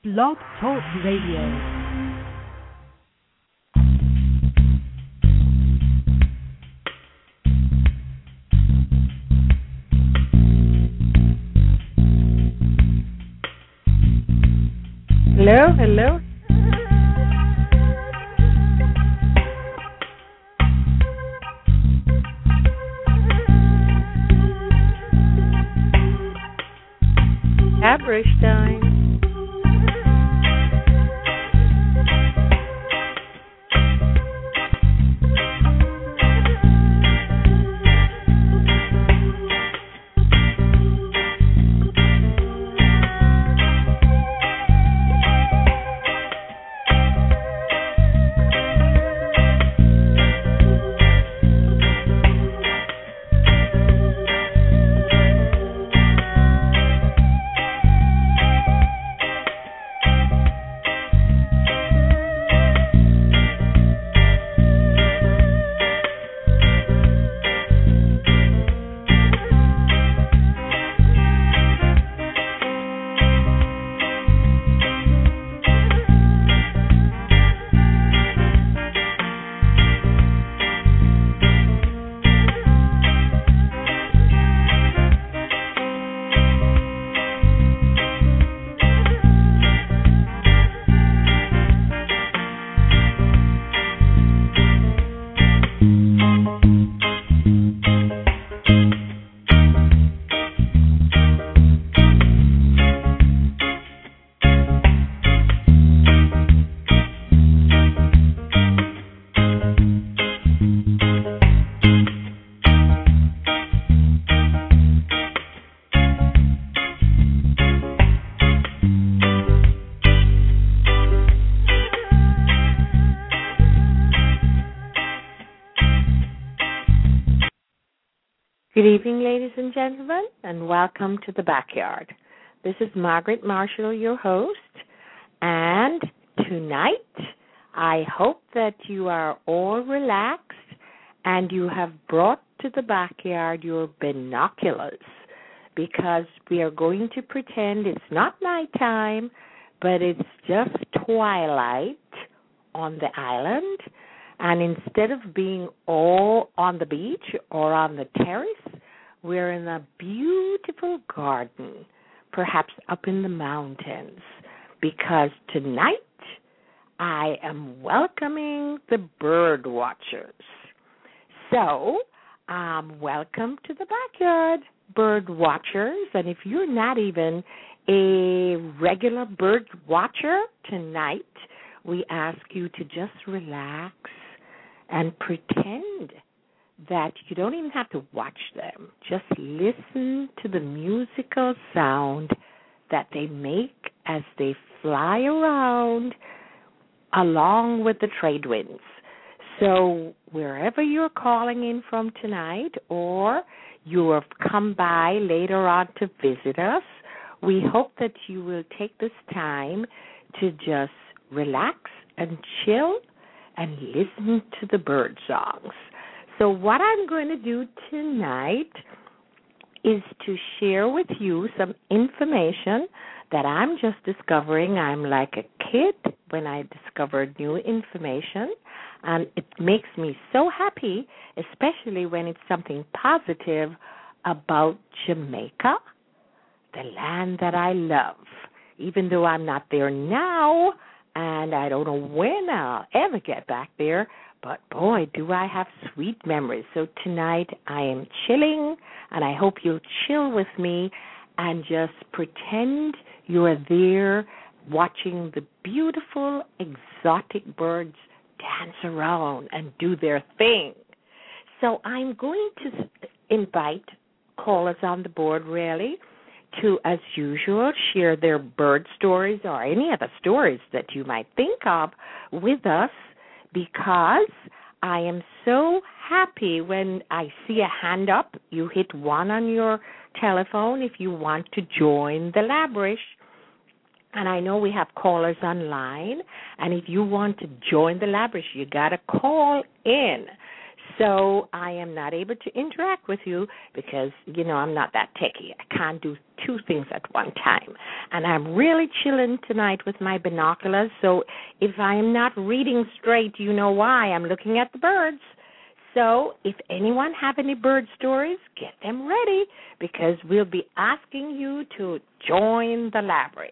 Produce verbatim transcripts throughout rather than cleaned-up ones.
Blog Talk Radio. Hello, hello. Average time. Good evening, ladies and gentlemen, and welcome to the backyard. This is Margaret Marshall, your host, and tonight I hope that you are all relaxed and you have brought to the backyard your binoculars, because we are going to pretend it's not nighttime, but it's just twilight on the island. And instead of being all on the beach or on the terrace, we're in a beautiful garden, perhaps up in the mountains, because tonight I am welcoming the bird watchers. So, um, welcome to the backyard, bird watchers. And if you're not even a regular bird watcher tonight, we ask you to just relax and pretend that you don't even have to watch them. Just listen to the musical sound that they make as they fly around along with the trade winds. So wherever you're calling in from tonight, or you have come by later on to visit us, we hope that you will take this time to just relax and chill and listen to the bird songs. So what I'm going to do tonight is to share with you some information that I'm just discovering. I'm like a kid when I discover new information, and it makes me so happy, especially when it's something positive about Jamaica, the land that I love. Even though I'm not there now, and I don't know when I'll ever get back there, but boy, do I have sweet memories. So tonight I am chilling, and I hope you'll chill with me and just pretend you're there watching the beautiful exotic birds dance around and do their thing. So I'm going to invite callers on the board, really, to, as usual, share their bird stories or any other stories that you might think of with us, because I am so happy when I see a hand up. You hit one on your telephone if you want to join the Labrish. And I know we have callers online, and if you want to join the Labrish, you got to call in. So I am not able to interact with you because, you know, I'm not that techie. I can't do two things at one time. And I'm really chilling tonight with my binoculars. So if I am not reading straight, you know why. I'm looking at the birds. So if anyone have any bird stories, get them ready because we'll be asking you to join the Labrish.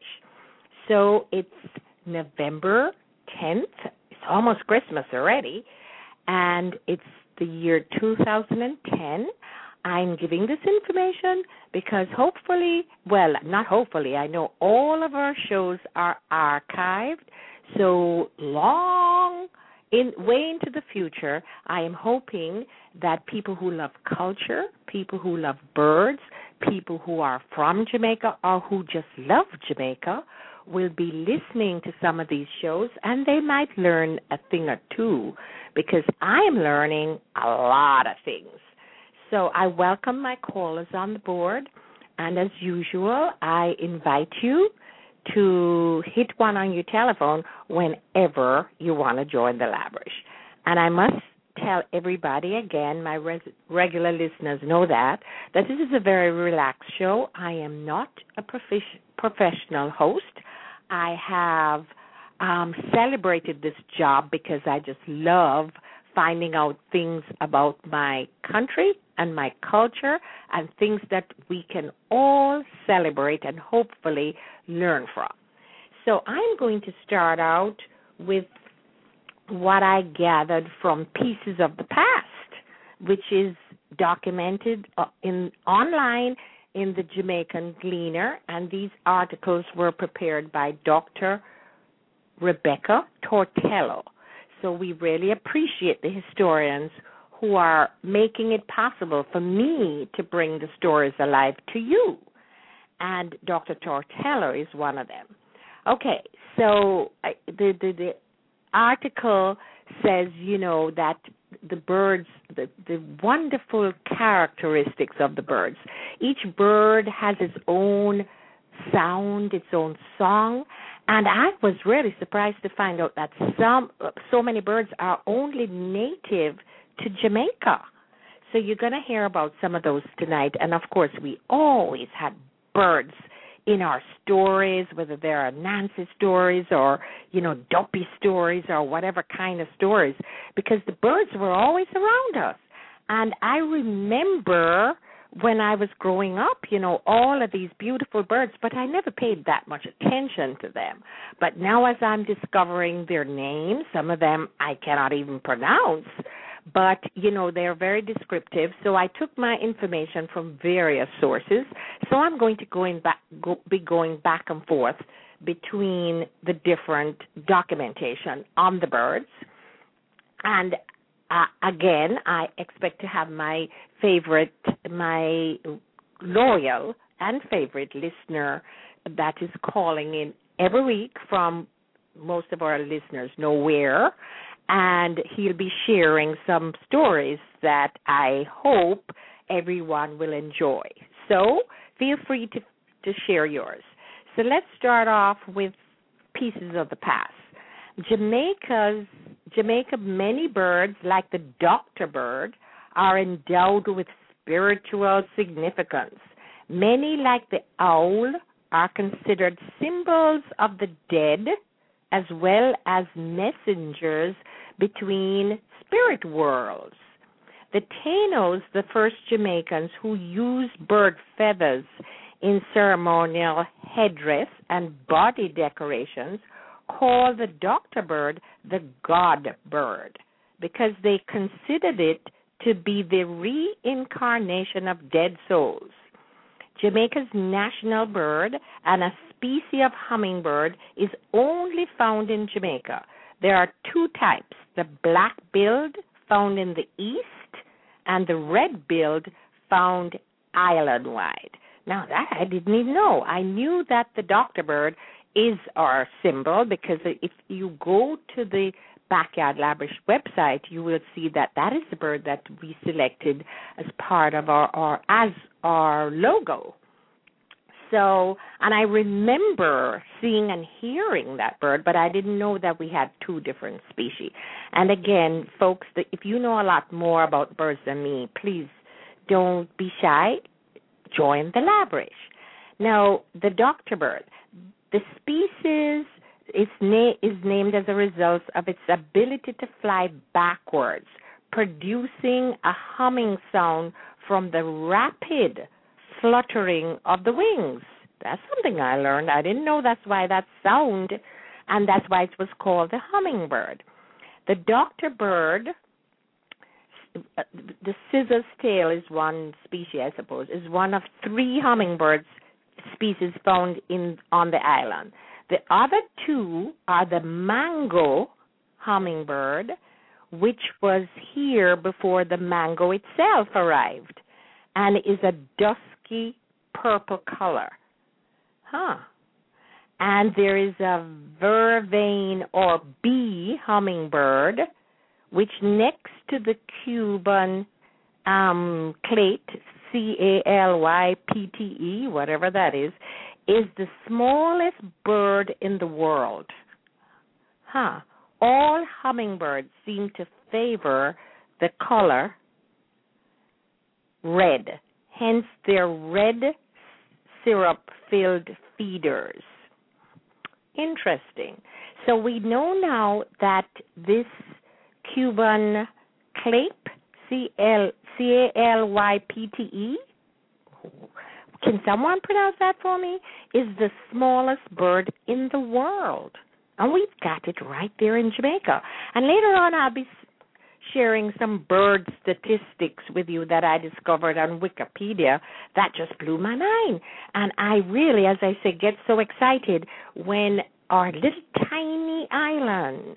So it's November tenth. It's almost Christmas already. And it's the year two thousand ten. I'm giving this information because hopefully, well, not hopefully, I know all of our shows are archived. So long, in way into the future, I am hoping that people who love culture, people who love birds, people who are from Jamaica or who just love Jamaica will be listening to some of these shows, and they might learn a thing or two because I am learning a lot of things. So I welcome my callers on the board, and as usual, I invite you to hit one on your telephone whenever you want to join the Labrish. And I must tell everybody again, my res- regular listeners know that, that this is a very relaxed show. I am not a profi- professional host. I have um, celebrated this job because I just love finding out things about my country and my culture and things that we can all celebrate and hopefully learn from. So I'm going to start out with what I gathered from Pieces of the Past, which is documented in online in the Jamaican Gleaner, and these articles were prepared by Doctor Rebecca Tortello. So we really appreciate the historians who are making it possible for me to bring the stories alive to you. And Doctor Tortello is one of them. Okay, so I, the, the the article says, you know, that the birds, the, the wonderful characteristics of the birds. Each bird has its own sound, its own song, and I was really surprised to find out that some, so many birds are only native to Jamaica. So you're going to hear about some of those tonight, and of course we always had birds in our stories, whether they are Nancy stories or, you know, Duppy stories or whatever kind of stories, because the birds were always around us. And I remember when I was growing up, you know, all of these beautiful birds, but I never paid that much attention to them. But now as I'm discovering their names, some of them I cannot even pronounce, but, you know, they're very descriptive. So I took my information from various sources. So I'm going to go in back, go, be going back and forth between the different documentation on the birds. And uh, again, I expect to have my favorite, my loyal and favorite listener that is calling in every week from most of our listeners know where. And he'll be sharing some stories that I hope everyone will enjoy. So feel free to, to share yours. So let's start off with Pieces of the Past. Jamaica's Jamaica, many birds, like the doctor bird, are endowed with spiritual significance. Many, like the owl, are considered symbols of the dead, as well as messengers between spirit worlds. The Tainos, the first Jamaicans who used bird feathers in ceremonial headdress and body decorations, called the doctor bird the god bird because they considered it to be the reincarnation of dead souls. Jamaica's national bird and a species of hummingbird is only found in Jamaica. There are two types, the black-billed found in the east and the red-billed found island-wide. Now, that I didn't even know. I knew that the doctor bird is our symbol because if you go to the Backyard Labrish website, you will see that that is the bird that we selected as part of our, our as our logo. So, and I remember seeing and hearing that bird, but I didn't know that we had two different species. And again, folks, if you know a lot more about birds than me, please don't be shy. Join the Labrish. Now, the doctor bird, the species is, na- is named as a result of its ability to fly backwards, producing a humming sound from the rapid fluttering of the wings. That's something I learned. I didn't know that's why that sound, and that's why it was called the hummingbird. The doctor bird, the scissors tail is one species, I suppose, is one of three hummingbirds species found in on the island. The other two are the mango hummingbird, which was here before the mango itself arrived, and is a dusky purple color. Huh. And there is a vervain or bee hummingbird, which next to the Cuban um, clate, C A L Y P T E, whatever that is, is the smallest bird in the world. Huh. All hummingbirds seem to favor the color red, hence their red syrup-filled feeders. Interesting. So we know now that this Cuban clape, C A L Y P T E, can someone pronounce that for me, is the smallest bird in the world. And we've got it right there in Jamaica. And later on I'll be sharing some bird statistics with you that I discovered on Wikipedia that just blew my mind. And I really, as I say, get so excited when our little tiny island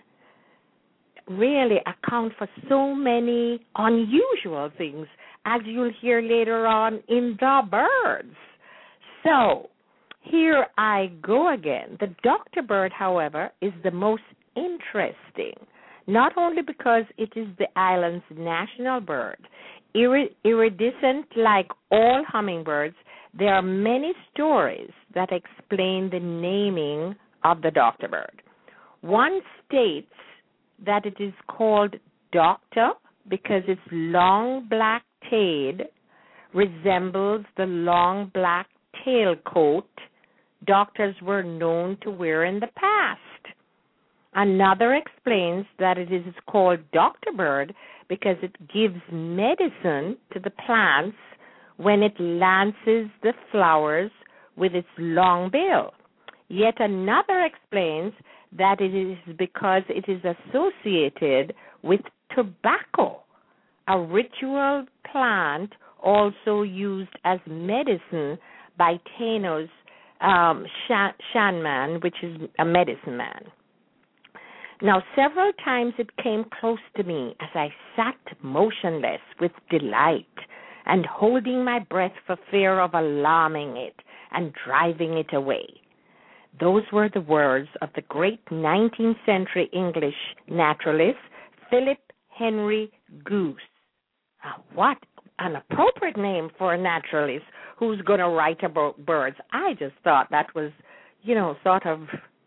really account for so many unusual things, as you'll hear later on in the birds. So, here I go again. The doctor bird, however, is the most interesting, not only because it is the island's national bird. Irid- iridescent like all hummingbirds, there are many stories that explain the naming of the doctor bird. One states that it is called doctor because its long black tail resembles the long black tailcoat doctors were known to wear in the past. Another explains that it is called doctor bird because it gives medicine to the plants when it lances the flowers with its long bill. Yet another explains that it is because it is associated with tobacco, a ritual plant also used as medicine by Taino's um, shaman, which is a medicine man. Now, several times it came close to me as I sat motionless with delight and holding my breath for fear of alarming it and driving it away. Those were the words of the great nineteenth century English naturalist Philip Henry Goose. Now, what an appropriate name for a naturalist who's going to write about birds. I just thought that was, you know, sort of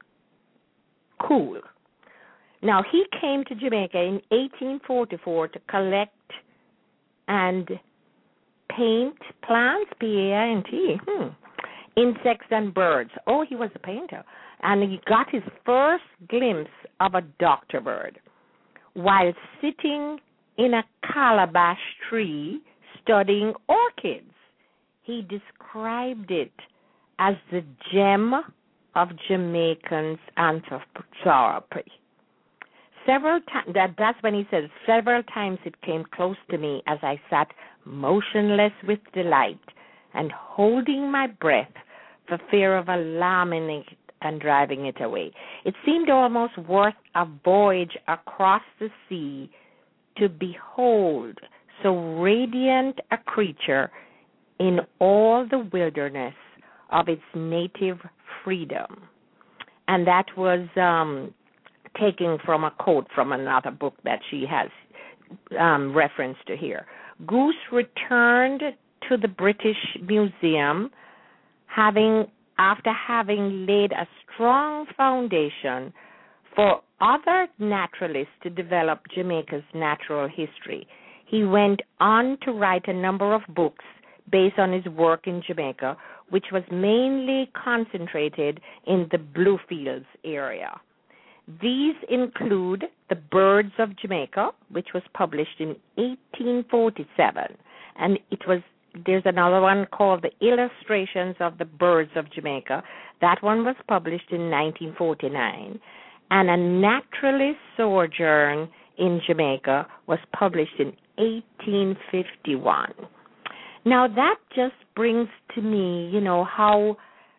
cool. Now, he came to Jamaica in eighteen forty-four to collect and paint plants, P A I N T, hmm, insects and birds. Oh, he was a painter. And he got his first glimpse of a doctor bird while sitting in a calabash tree studying orchids. He described it as the gem of Jamaicans' anthropology. Several times, that, that's when he says, several times it came close to me as I sat motionless with delight and holding my breath for fear of alarming it and driving it away. It seemed almost worth a voyage across the sea to behold so radiant a creature in all the wilderness of its native freedom. And that was um, taken from a quote from another book that she has um, reference to here. Goose returned to the British Museum, having after having laid a strong foundation for other naturalists to develop Jamaica's natural history. He went on to write a number of books based on his work in Jamaica, which was mainly concentrated in the Bluefields area. These include The Birds of Jamaica, which was published in eighteen forty-seven, and it was there's another one called The Illustrations of the Birds of Jamaica. That one was published in nineteen forty-nine. And A Naturalist Sojourn in Jamaica was published in eighteen fifty-one. Now, that just brings to me, you know, how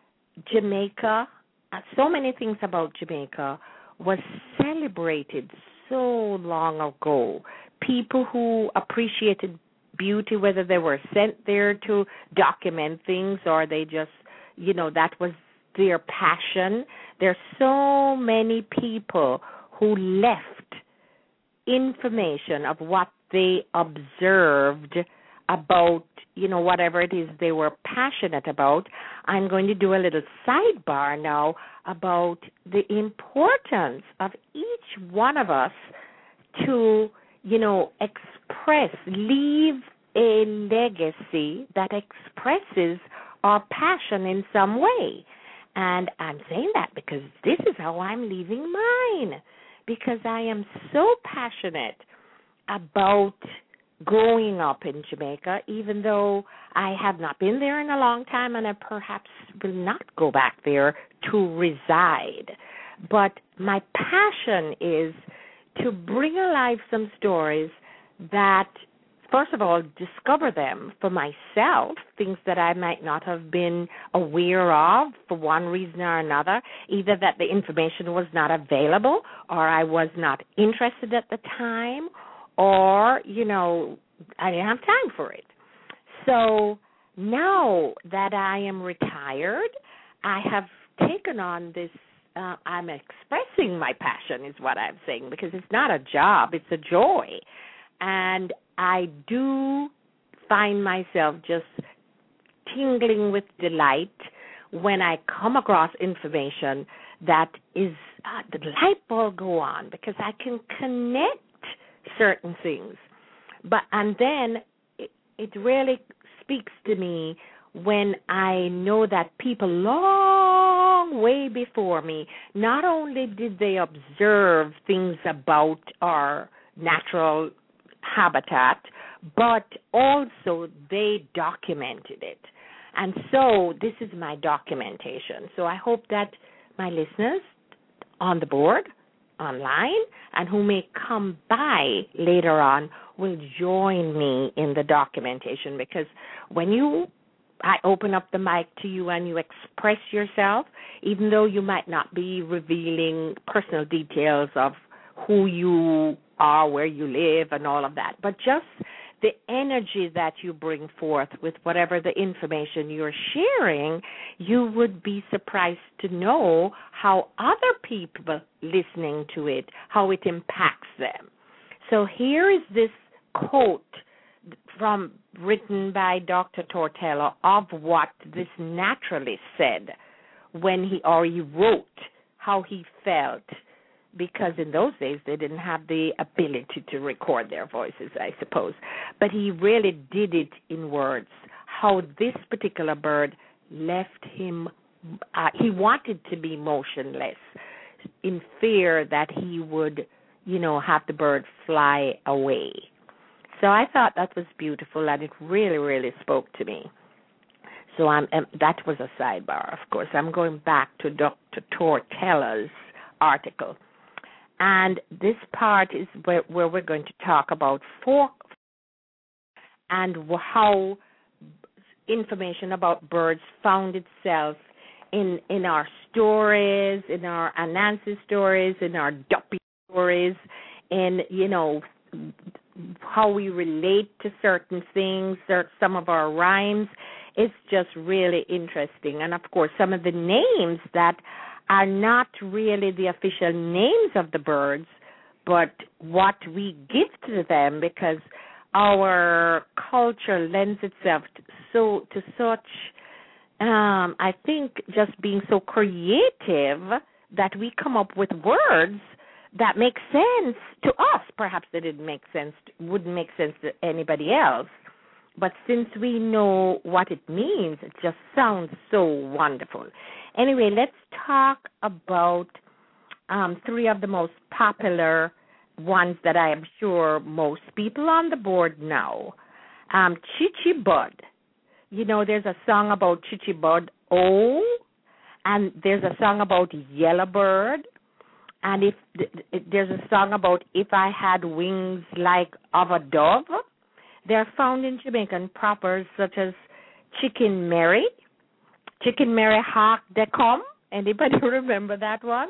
Jamaica, so many things about Jamaica was celebrated so long ago. People who appreciated beauty, whether they were sent there to document things or they just, you know, that was their passion. There's so many people who left information of what they observed about, you know, whatever it is they were passionate about. I'm going to do a little sidebar now about the importance of each one of us to, you know, express, leave a legacy that expresses our passion in some way. And I'm saying that because this is how I'm leaving mine, because I am so passionate about growing up in Jamaica, even though I have not been there in a long time and I perhaps will not go back there to reside. But my passion is to bring alive some stories that, first of all, discover them for myself, things that I might not have been aware of for one reason or another, either that the information was not available or I was not interested at the time, or, you know, I didn't have time for it. So now that I am retired, I have taken on this, uh, I'm expressing my passion is what I'm saying, because it's not a job, it's a joy. And I do find myself just tingling with delight when I come across information that is, uh, the light bulb go on, because I can connect certain things. But and then it, it really speaks to me when I know that people long way before me, not only did they observe things about our natural habitat, but also they documented it. And so this is my documentation. So I hope that my listeners on the board, online, and who may come by later on will join me in the documentation, because when you I open up the mic to you and you express yourself, even though you might not be revealing personal details of who you are, where you live, and all of that, but just the energy that you bring forth with whatever the information you're sharing, you would be surprised to know how other people listening to it, how it impacts them. So here is this quote from written by Doctor Tortello of what this naturalist said when he or he wrote how he felt, because in those days they didn't have the ability to record their voices, I suppose. But he really did it in words, how this particular bird left him, uh, he wanted to be motionless in fear that he would, you know, have the bird fly away. So I thought that was beautiful, and it really, really spoke to me. So I'm, um, that was a sidebar, of course. I'm going back to Doctor Tortello's article. And this part is where, where we're going to talk about folk and how information about birds found itself in in our stories, in our Anansi stories, in our Duppy stories, in, you know, how we relate to certain things, some of our rhymes. It's just really interesting. And, of course, some of the names that are not really the official names of the birds, but what we give to them, because our culture lends itself to, so to such um, I think just being so creative that we come up with words that make sense to us. Perhaps they didn't make sense, wouldn't make sense to anybody else. But since we know what it means, it just sounds so wonderful. Anyway, let's talk about um, three of the most popular ones that I am sure most people on the board know. Um, Chichi Bud. You know, there's a song about Chichi Bud, oh, and there's a song about Yellowbird, and if there's a song about If I Had Wings Like of a Dove. They're found in Jamaican propers such as Chicken Mary, Chicken Mary Hawk de Come. Anybody remember that one?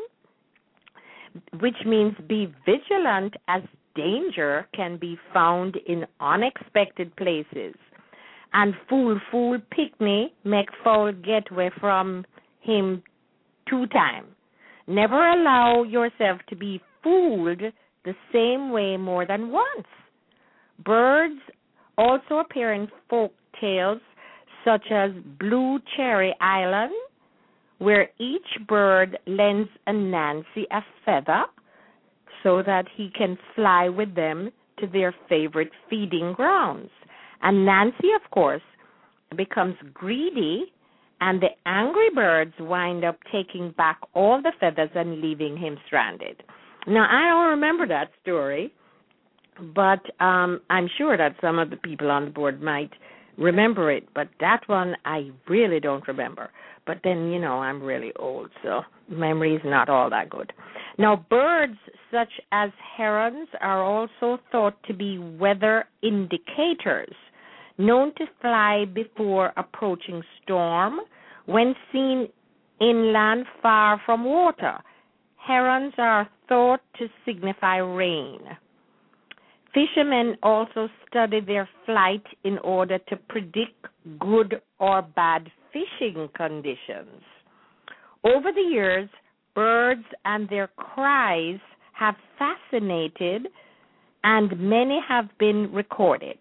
Which means be vigilant as danger can be found in unexpected places. And fool, fool, picnic, make foul getaway from him two time. Never allow yourself to be fooled the same way more than once. Birds also appear in folk tales such as Blue Cherry Island, where each bird lends a Nancy a feather so that he can fly with them to their favorite feeding grounds. And Nancy, of course, becomes greedy, and the angry birds wind up taking back all the feathers and leaving him stranded. Now, I don't remember that story, but um, I'm sure that some of the people on the board might remember it, but that one I really don't remember. But then, you know, I'm really old, so memory is not all that good. Now, birds such as herons are also thought to be weather indicators, known to fly before approaching storm when seen inland far from water. Herons are thought to signify rain. Fishermen also study their flight in order to predict good or bad fishing conditions. Over the years, birds and their cries have fascinated, and many have been recorded.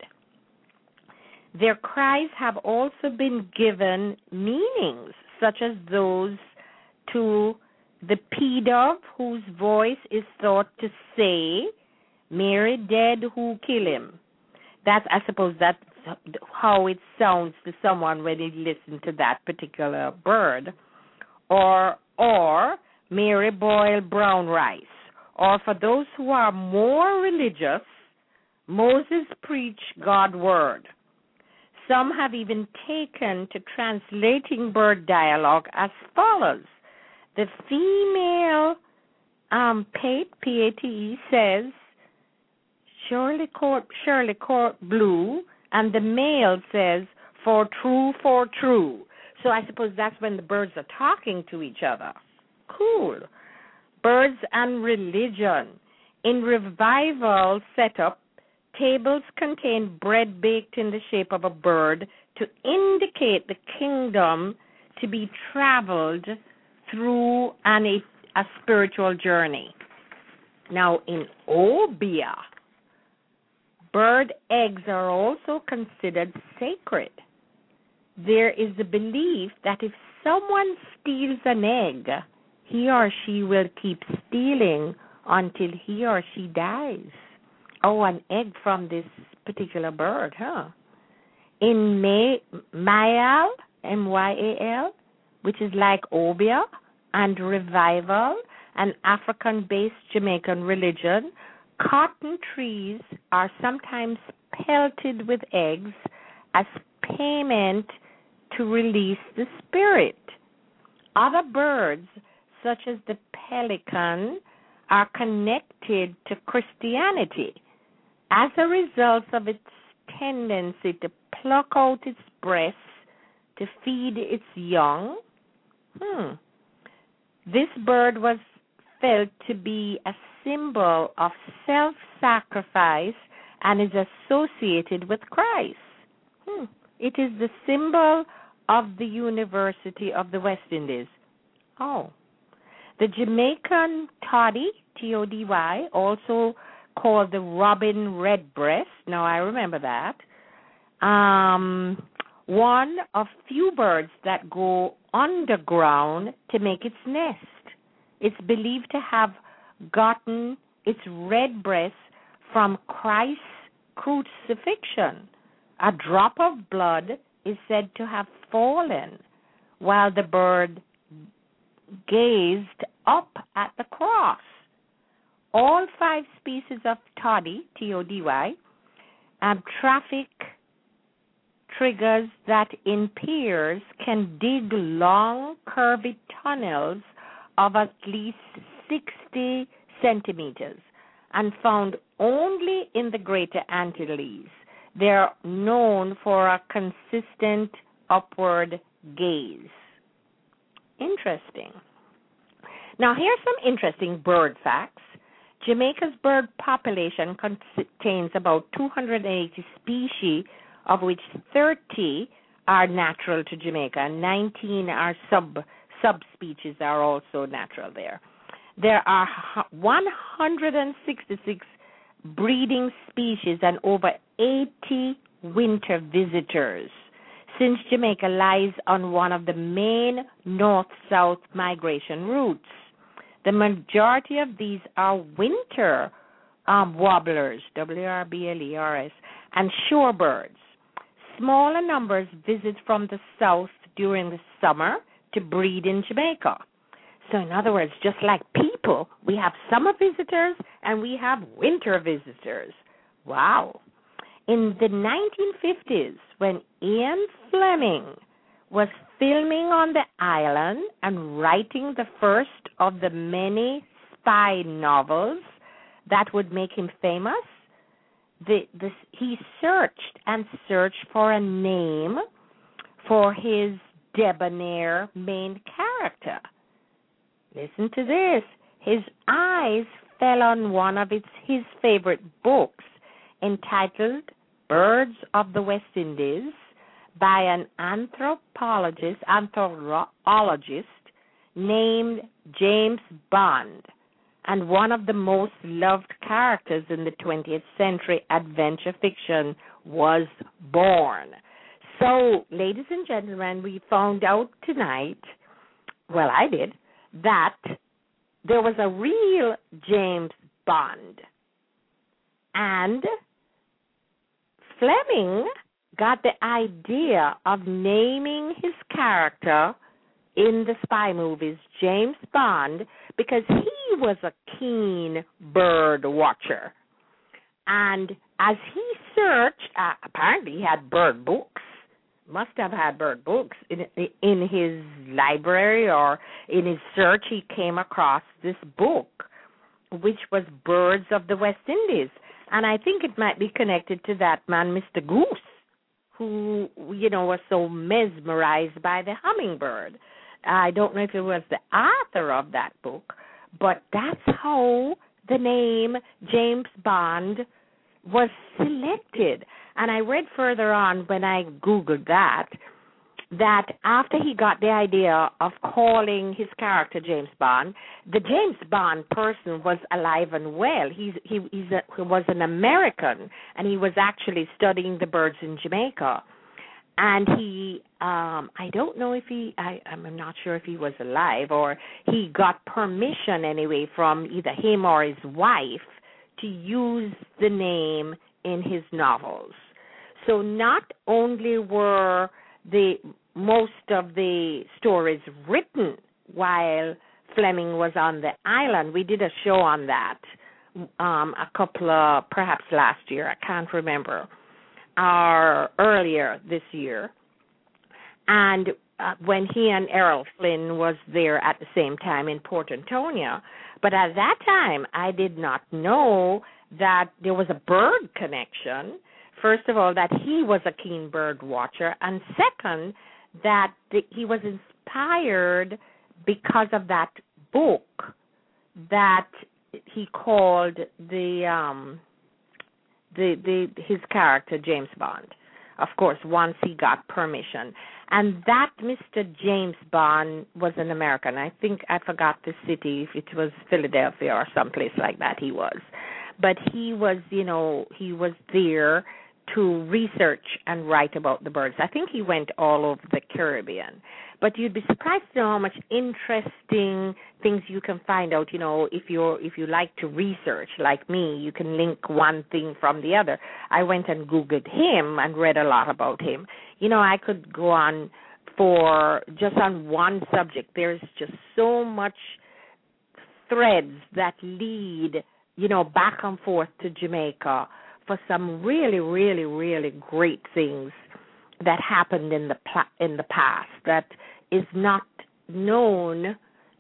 Their cries have also been given meanings, such as those to the P-dove, whose voice is thought to say, Mary dead, who kill him. That's, I suppose, that's how it sounds to someone when they listen to that particular bird. Or, or Mary boil brown rice. Or for those who are more religious, Moses preach God's word. Some have even taken to translating bird dialogue as follows. The female um, Pate, P A T E, says, Shirley Court, Shirley Court Blue, and the male says, for true, for true. So I suppose that's when the birds are talking to each other. Cool. Birds and religion. In revival setup, tables contain bread baked in the shape of a bird to indicate the kingdom to be traveled through an, a, a spiritual journey. Now, in Obeah, bird eggs are also considered sacred. There is the belief that if someone steals an egg, he or she will keep stealing until he or she dies. Oh, an egg from this particular bird, huh? In May, Mayal, M Y A L, which is like Obeah, and Revival, an African-based Jamaican religion, cotton trees are sometimes pelted with eggs as payment to release the spirit. Other birds, such as the pelican, are connected to Christianity as a result of its tendency to pluck out its breasts to feed its young. Hmm. This bird was felt to be a symbol of self-sacrifice and is associated with Christ. Hmm. It is the symbol of the University of the West Indies. Oh. The Jamaican toddy, T O D Y, also called the robin redbreast. Now, I remember that. Um, one of few birds that go underground to make its nest. It's believed to have gotten its red breast from Christ's crucifixion. A drop of blood is said to have fallen while the bird gazed up at the cross. All five species of toddy, T O D Y, um, traffic triggers that in pairs can dig long, curvy tunnels of at least sixty centimeters and found only in the Greater Antilles. They are known for a consistent upward gaze. Interesting. Now, here's some interesting bird facts. Jamaica's bird population contains about two hundred eighty species, of which thirty are natural to Jamaica, and nineteen are sub subspecies are also natural there. There are one hundred sixty-six breeding species and over eighty winter visitors, since Jamaica lies on one of the main north-south migration routes. The majority of these are winter um, warblers, W R B L E R S, and shorebirds. Smaller numbers visit from the south during the summer to breed in Jamaica. So in other words, just like people, we have summer visitors and we have winter visitors. Wow. In the nineteen fifties, when Ian Fleming was filming on the island and writing the first of the many spy novels that would make him famous, the, this, he searched and searched for a name for his debonair main character. Listen to this. His eyes fell on one of its, his favorite books entitled Birds of the West Indies by an anthropologist, anthropologist named James Bond, and one of the most loved characters in the twentieth century adventure fiction was born. So, ladies and gentlemen, we found out tonight, well, I did, that there was a real James Bond. And Fleming got the idea of naming his character in the spy movies James Bond because he was a keen bird watcher. And as he searched, uh, apparently he had bird books, must have had bird books in, in his library, or in his search he came across this book, which was Birds of the West Indies. And I think it might be connected to that man, Mister Goose, who, you know, was so mesmerized by the hummingbird. I don't know if it was the author of that book, but that's how the name James Bond was selected. And I read further on when I Googled that, that after he got the idea of calling his character James Bond, the James Bond person was alive and well. He's, he he's a, he was an American, and he was actually studying the birds in Jamaica. And he, um, I don't know if he, I, I'm not sure if he was alive, or he got permission anyway from either him or his wife to use the name in his novels. So not only were the most of the stories written while Fleming was on the island. We did a show on that um, a couple of, perhaps last year, I can't remember, or earlier this year. And uh, when he and Errol Flynn was there at the same time in Port Antonio. But at that time, I did not know that there was a bird connection. First of all, that he was a keen bird watcher, and second, that the, he was inspired because of that book that he called the um, the the his character James Bond. Of course, once he got permission, and that Mister James Bond was an American. I think I forgot the city, if it was Philadelphia or someplace like that. He was, but he was, you know, he was there to research and write about the birds. I think he went all over the Caribbean. But you'd be surprised to know how much interesting things you can find out. You know, if you're if you like to research, like me, you can link one thing from the other. I went and Googled him and read a lot about him. You know, I could go on for just on one subject. There's just so much threads that lead, you know, back and forth to Jamaica for some really, really, really great things that happened in the in the past that is not known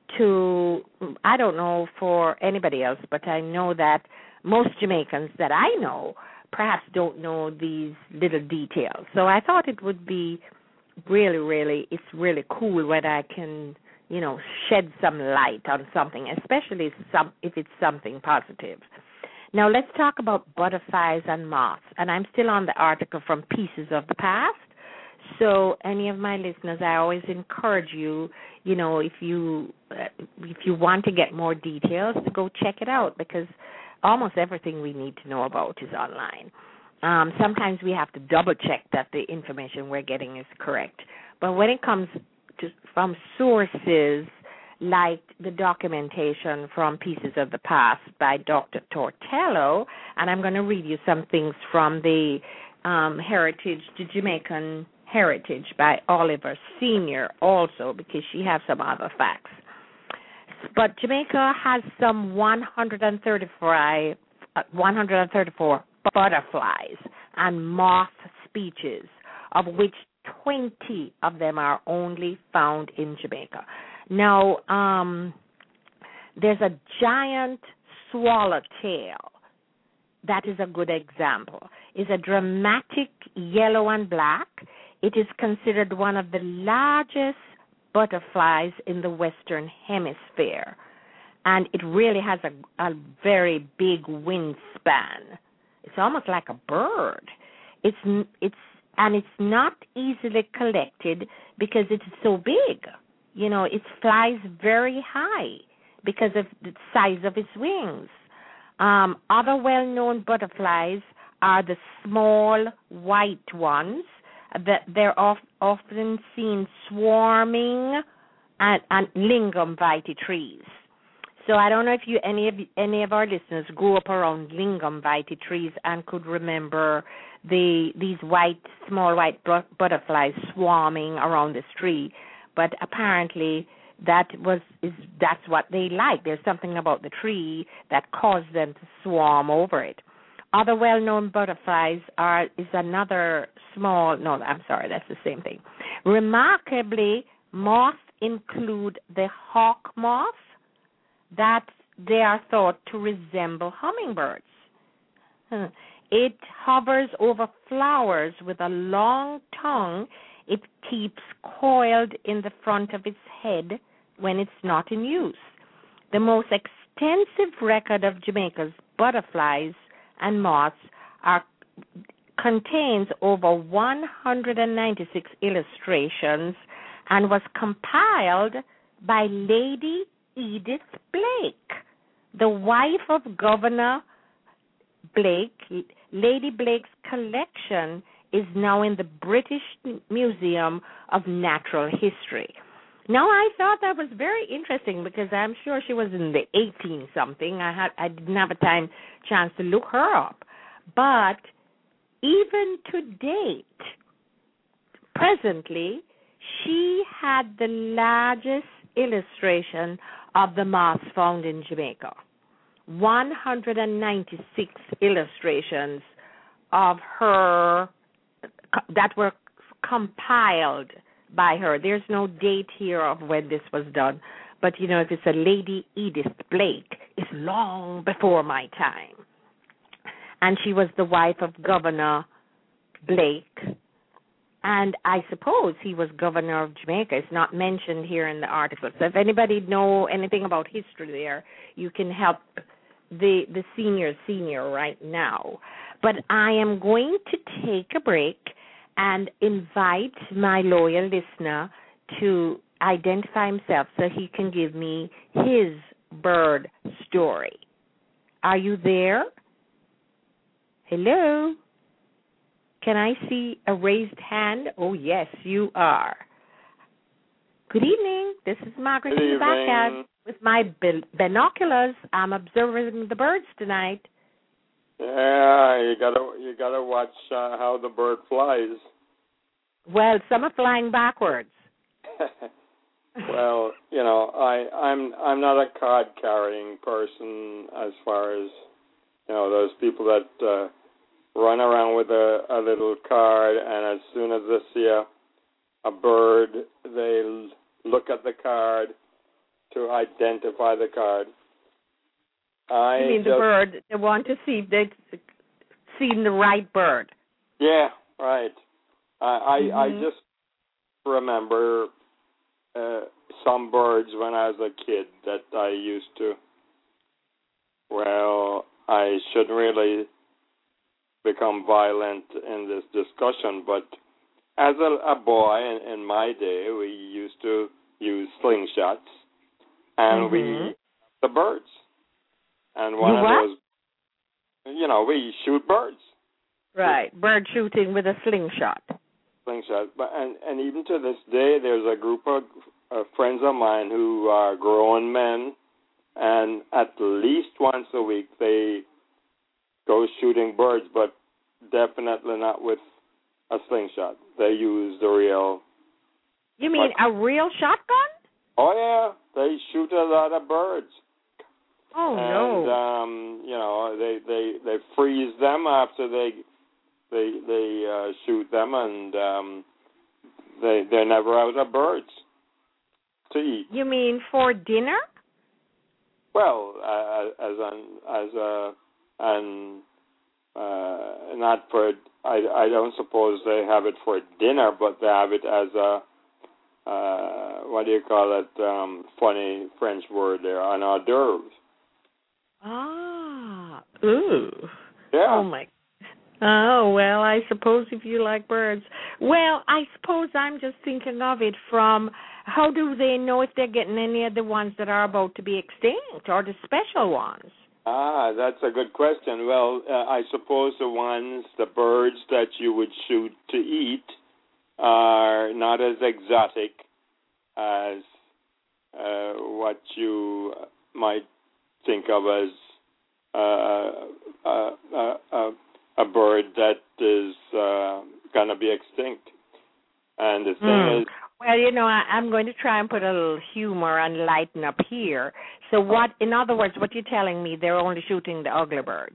to, I don't know for anybody else, but I know that most Jamaicans that I know perhaps don't know these little details. So I thought it would be really, really, it's really cool when I can, you know, shed some light on something, especially if, some, if it's something positive. Now let's talk about butterflies and moths. And I'm still on the article from Pieces of the Past. So any of my listeners, I always encourage you, you know, if you uh, if you want to get more details, to go check it out, because almost everything we need to know about is online. Um, sometimes we have to double check that the information we're getting is correct. But when it comes to from sources like the documentation from Pieces of the Past by Doctor Tortello, and I'm going to read you some things from the um, Heritage, the Jamaican Heritage by Oliver Senior also, because she has some other facts. But Jamaica has some one hundred thirty-four, one hundred thirty-four butterflies and moth species, of which twenty of them are only found in Jamaica. Now, um, there's a giant swallowtail. That is a good example. It's a dramatic yellow and black. It is considered one of the largest butterflies in the Western Hemisphere, and it really has a, a very big wingspan. It's almost like a bird. It's it's and it's not easily collected because it's so big. You know, it flies very high because of the size of its wings. Um, other well-known butterflies are the small white ones that they're oft, often seen swarming at, at lingam vitae trees. So I don't know if you any of any of our listeners grew up around lingam vitae trees and could remember the these white small white butterflies swarming around this tree, but apparently that was is that's what they like. There's something about the tree that caused them to swarm over it. Other well-known butterflies are is another small. No, I'm sorry, that's the same thing. Remarkably, moths include the hawk moth, that they are thought to resemble hummingbirds. It hovers over flowers with a long tongue. It keeps coiled in the front of its head when it's not in use. The most extensive record of Jamaica's butterflies and moths are contains over one hundred ninety-six illustrations and was compiled by Lady Edith Blake, the wife of Governor Blake. Lady Blake's collection is now in the British Museum of Natural History. Now, I thought that was very interesting because I'm sure she was in the eighteen-something. I had I didn't have a time chance to look her up. But even to date, presently, she had the largest illustration of the moths found in Jamaica. one hundred ninety-six illustrations of her that were compiled by her. There's no date here of when this was done, but you know, if it's a Lady Edith Blake, it's long before my time. And she was the wife of Governor Blake, and I suppose he was governor of Jamaica. It's not mentioned here in the article. So if anybody know anything about history there, you can help the the senior senior right now. But I am going to take a break and invite my loyal listener to identify himself so he can give me his bird story. Are you there? Hello? Can I see a raised hand? Oh, yes, you are. Good evening. This is Margaret Good in the backyard. evening. With my bin- binoculars, I'm observing the birds tonight. Yeah, you gotta you gotta watch uh, how the bird flies. Well, some are flying backwards. Well, you know, I I'm I'm not a card carrying person as far as you know those people that uh, run around with a, a little card, and as soon as they see a, a bird, they l- look at the card to identify the card. I You mean just, the bird? They want to see if they've seen the right bird. Yeah, right. I I, Mm-hmm. I just remember uh, some birds when I was a kid that I used to. Well, I shouldn't really become violent in this discussion, but as a, a boy in, in my day, we used to use slingshots, and Mm-hmm. we the birds. And one You of what? those, you know, we shoot birds. Right, bird shooting with a slingshot. Slingshot. But and, and even to this day, there's a group of uh, friends of mine who are grown men, and at least once a week they go shooting birds, but definitely not with a slingshot. They use the real. You mean But, a real shotgun? oh yeah, they shoot a lot of birds. Oh, and no. um, you know they, they, they freeze them after they they they uh, shoot them, and um, they they're never out of birds to eat. You mean for dinner? Well, uh, as an as a and uh, not for I I don't suppose they have it for dinner, but they have it as a uh, what do you call it? Um, funny French word there, an hors d'oeuvre. Ah. Ooh. Yeah. Oh, my. Oh, well, I suppose if you like birds. Well, I suppose I'm just thinking of it from how do they know if they're getting any of the ones that are about to be extinct or the special ones? Ah, that's a good question. Well, uh, I suppose the ones, the birds that you would shoot to eat are not as exotic as uh, what you might think of as uh, uh, uh, uh, a bird that is uh, going to be extinct. And the thing Mm. is, Well, you know, I, I'm going to try and put a little humor and lighten up here. So what, in other words, what you're telling me, they're only shooting the ugly birds?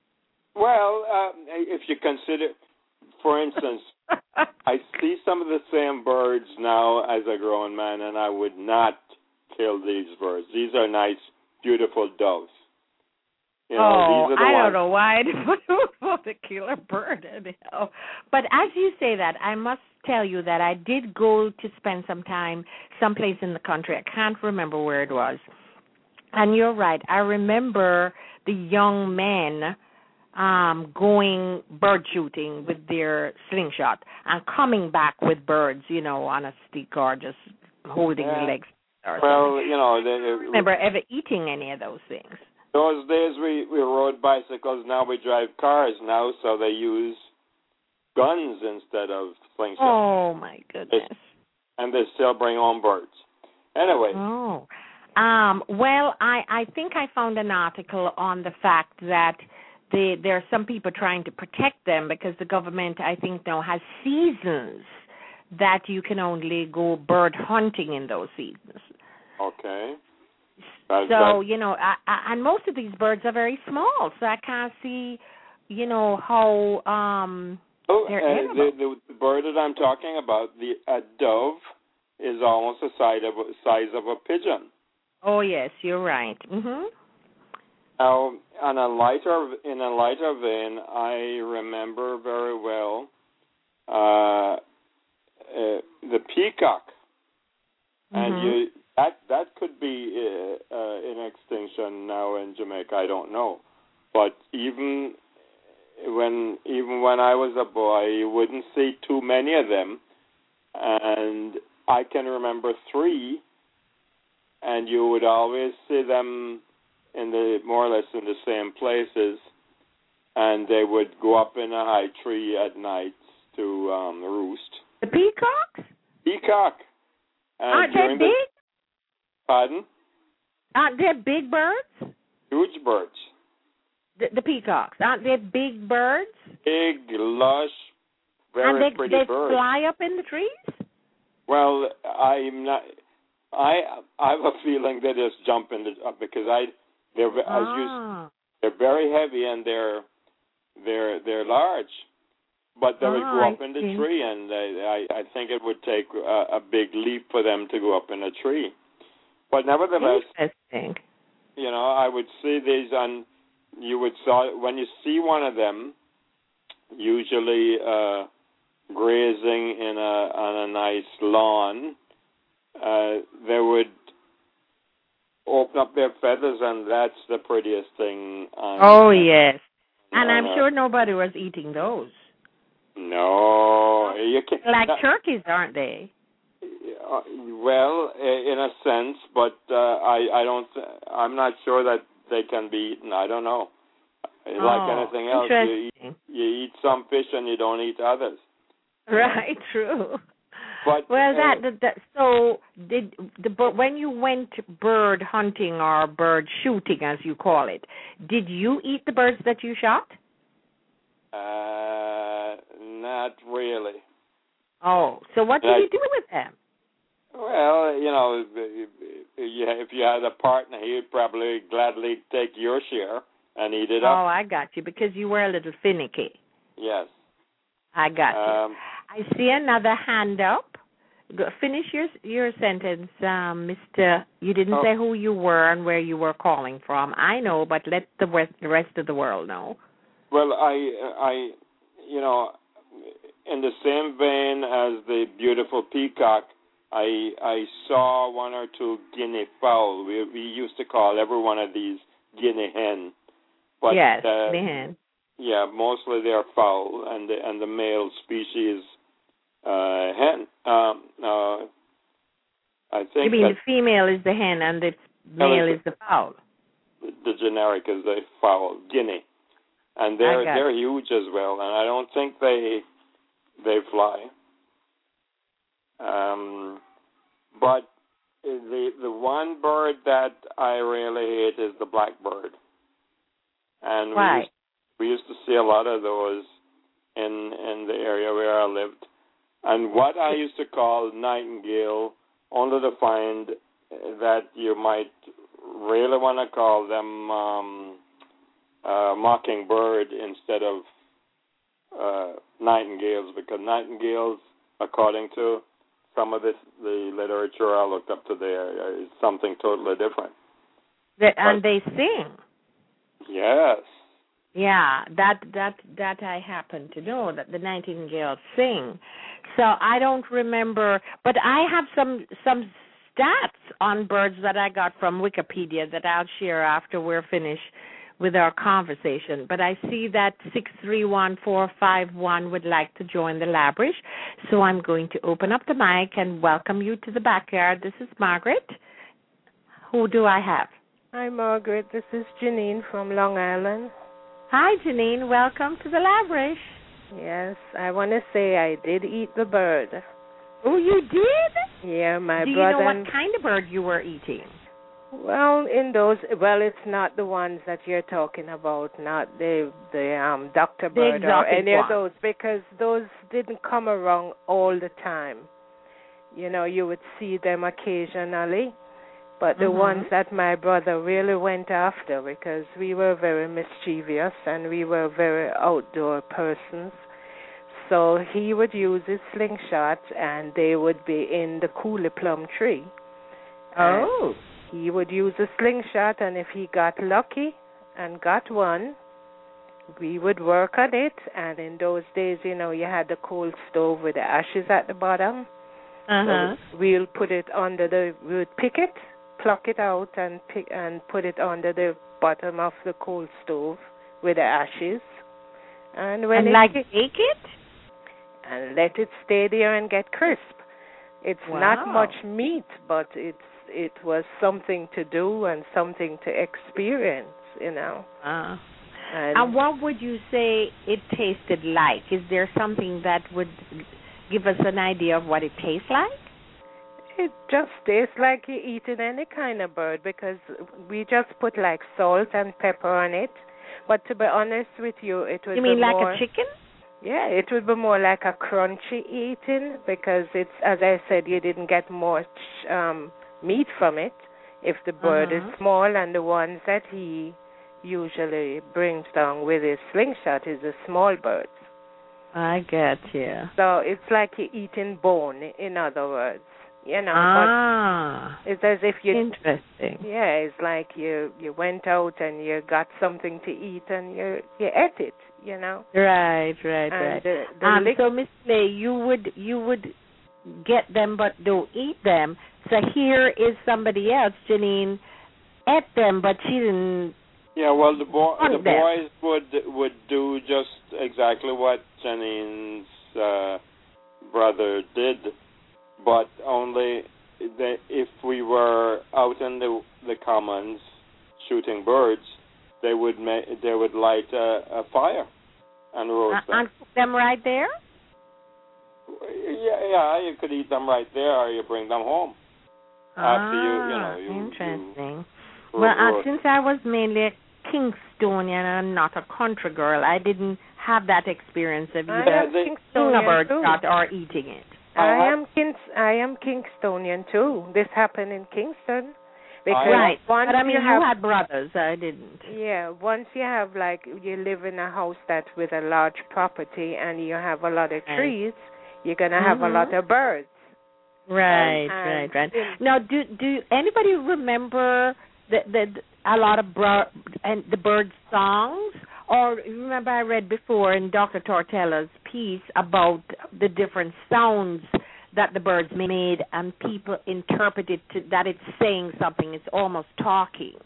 well, uh, if you consider, for instance, I see some of the same birds now as a grown man, and I would not kill these birds. These are nice, beautiful doves. You know, oh, these are the I ones. don't know why I want to kill a bird anyhow. But as you say that, I must tell you that I did go to spend some time someplace in the country. I can't remember where it was. And you're right. I remember the young men um, going bird shooting with their slingshot and coming back with birds, you know, on a stick or just holding Yeah. the legs or Well, something. you know, I don't they, remember ever eating any of those things. those days we, we rode bicycles. Now we drive cars now, so they use guns instead of slingshots. Oh, my goodness. And they still bring home birds. Anyway. Oh. Um, well, I, I think I found an article on the fact that the, there are some people trying to protect them because the government, I think, now has seasons that you can only go bird hunting in those seasons. Okay. That, so, that, you know, I, I, and most of these birds are very small, so I can't see, you know, how um, oh, they're uh, edible. the, the bird that I'm talking about, the a dove, is almost the size of size of a pigeon. Oh, yes, you're right. Mm-hmm. Now, on a lighter in a lighter vein, I remember very well uh, uh, the peacock, Mm-hmm. and you that that could be uh, uh, in extinction now in Jamaica. I don't know, but even when even when I was a boy, you wouldn't see too many of them, and I can remember three, and you would always see them in the more or less in the same places, and they would go up in a high tree at night to um, roost. The peacocks? Peacock. And Aren't they during big? The, pardon? Aren't they big birds? Huge birds. The, the peacocks. Aren't they big birds? Big, lush, very and they, pretty they birds. fly up in the trees? Well, I'm not. I I have a feeling they just jump in the up because I they're as ah. you they're very heavy and they're they're they're large, but they would Ah, go up I in the see. tree, and they, I I think it would take a, a big leap for them to go up in a tree. But nevertheless, Interesting. you know, I would see these on. You would saw when you see one of them, usually uh, grazing in a on a nice lawn. Uh, they would open up their feathers, and that's the prettiest thing. On, Oh, yes. And on I'm a, sure nobody was eating those. No, you can't. Like that, turkeys, aren't they? Uh, well, in a sense, but uh, I I don't. I'm not sure that they can be eaten. I don't know. Like oh, anything else, you eat, you eat some fish and you don't eat others. Right, true. But well, uh, that, that, that so did the but when you went bird hunting or bird shooting, as you call it, did you eat the birds that you shot? Uh, not really. Oh, so what did I, you do with them? Well, you know, if you had a partner, he'd probably gladly take your share and eat it oh, up. Oh, I got you, because you were a little finicky. Yes. I got um, you. I see another hand up. Go, finish your your sentence, um, Mister You didn't oh, say who you were and where you were calling from. I know, but let the rest, the rest of the world know. Well, I, I, you know, in the same vein as the beautiful peacock, I I saw one or two guinea fowl. We we used to call every one of these guinea hen. But, yes, uh, guinea hen. Yeah, mostly they're fowl, and the and the male species uh, hen. Um, uh, I think You mean that the female is the hen and the male is the fowl? The generic is the fowl, guinea, and they're they're it. huge as well. And I don't think they they fly. Um, but the the one bird that I really hate is the blackbird. And Why? we used, we used to see a lot of those in in the area where I lived. And what I used to call nightingale, only to find that you might really want to call them um, uh, mockingbird instead of uh, nightingales, because nightingales, according to some of this, the literature I looked up today, is something totally different. The, and they sing. Yes. Yeah, that that that I happen to know, that the nightingales sing. So I don't remember, but I have some some stats on birds that I got from Wikipedia that I'll share after we're finished with our conversation. But I see that six three one four five one would like to join the Labrish, so I'm going to open up the mic and welcome you to the backyard. This is Margaret. Who do I have? Hi, Margaret. This is Janine from Long Island. Hi, Janine. Welcome to the Labrish. Yes, I want to say I did eat the bird. Oh, you did? Yeah, my do brother. Do you know what kind of bird you were eating? Well, in those, well, it's not the ones that you're talking about, not the the um Doctor Bird or any one. of those, because those didn't come around all the time. You know, you would see them occasionally. But the mm-hmm. ones that my brother really went after, because we were very mischievous and we were very outdoor persons. So he would use his slingshot and they would be in the coulee plum tree. Oh. And he would use a slingshot, and if he got lucky and got one, we would work on it. And in those days, you know, you had the coal stove with the ashes at the bottom. Uh-huh. So we'll put it under the, we would pick it, pluck it out and pick and put it under the bottom of the coal stove with the ashes. And when and it like bake it? And let it stay there and get crisp. It's wow. not much meat, but it's it was something to do and something to experience, you know. Uh, And, and what would you say it tasted like? Is there something that would give us an idea of what it tastes like? it just tastes like you're eating any kind of bird because we just put like salt and pepper on it. But to be honest with you, it would You mean be like more, a chicken? Yeah, it would be more like a crunchy eating because it's, as I said, you didn't get much um, meat from it if the bird Uh-huh. is small, and the ones that he usually brings down with his slingshot is the small birds. I get you. So it's like you're eating bone, in other words. You know, Ah, but it's as if you interesting. yeah, it's like you you went out and you got something to eat and you you ate it, you know. Right, right, And right. the, the Um, lick- so, Miss Clay, you would you would get them but don't eat them. So here is somebody else, Janine, ate them but she didn't. Yeah, well, the, bo- On the them. boys would would do just exactly what Janine's uh, brother did, but only that if we were out in the the commons shooting birds, they would ma- they would light a, a fire and roast Uh, them. and cook them right there? Yeah, yeah, you could eat them right there, or you bring them home after you, you know, you. Interesting. You Well, uh, roast. since I was mainly a Kingstonian and not a country girl, I didn't have that experience of I either am they- killing a Kingstonian bird too. shot or eating it. I I- am Kings I am Kingstonian too. This happened in Kingston. Because I- Right. once But I mean, you you, have had brothers. I didn't. yeah, once you have like you live in a house that's with a large property and you have a lot of Right. trees, you're gonna have a Mhm. lot of birds. Right, And- right, right. and- Now, do do anybody remember the the a lot of bro- and the bird songs? Or you remember I read before in Doctor Tortella's piece about the different sounds that the birds made, and people interpret it to, that it's saying something. It's almost talking.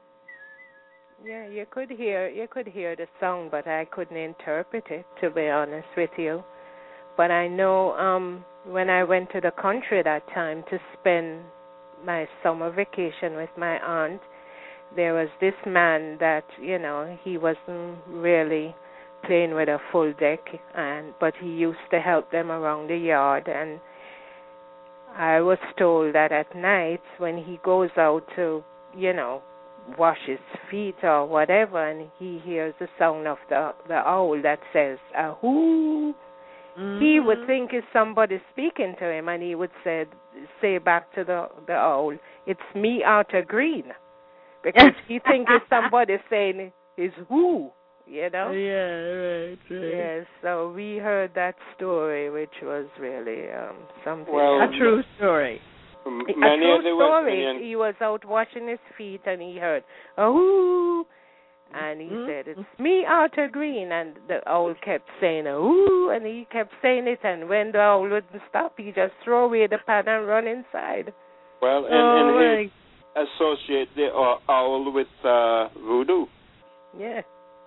Yeah, you could hear you could hear the song, but I couldn't interpret it, to be honest with you. But I know um when I went to the country that time to spend my summer vacation with my aunt, there was this man that, you know, he wasn't really playing with a full deck, and but he used to help them around the yard. And I was told that at night when he goes out to, you know, wash his feet or whatever, and he hears the sound of the the owl that says "ahoo," he would think it's somebody speaking to him, and he would say say back to the the owl, "It's me, Outer Green," because he thinks it's somebody saying his who, you know. Yeah, right, right. Yes, so we heard that story, which was really um, something. Well, A true story. M- A Many true of the story. West Indian He was out washing his feet and he heard "ahoo," and he Mhm. said, "It's me, Outer Green," and the owl kept saying "ahoo," and he kept saying it, and when the owl wouldn't stop, he just throw away the pan and run inside. well, and, Oh, and my he associate the uh, owl with uh, voodoo. Yeah.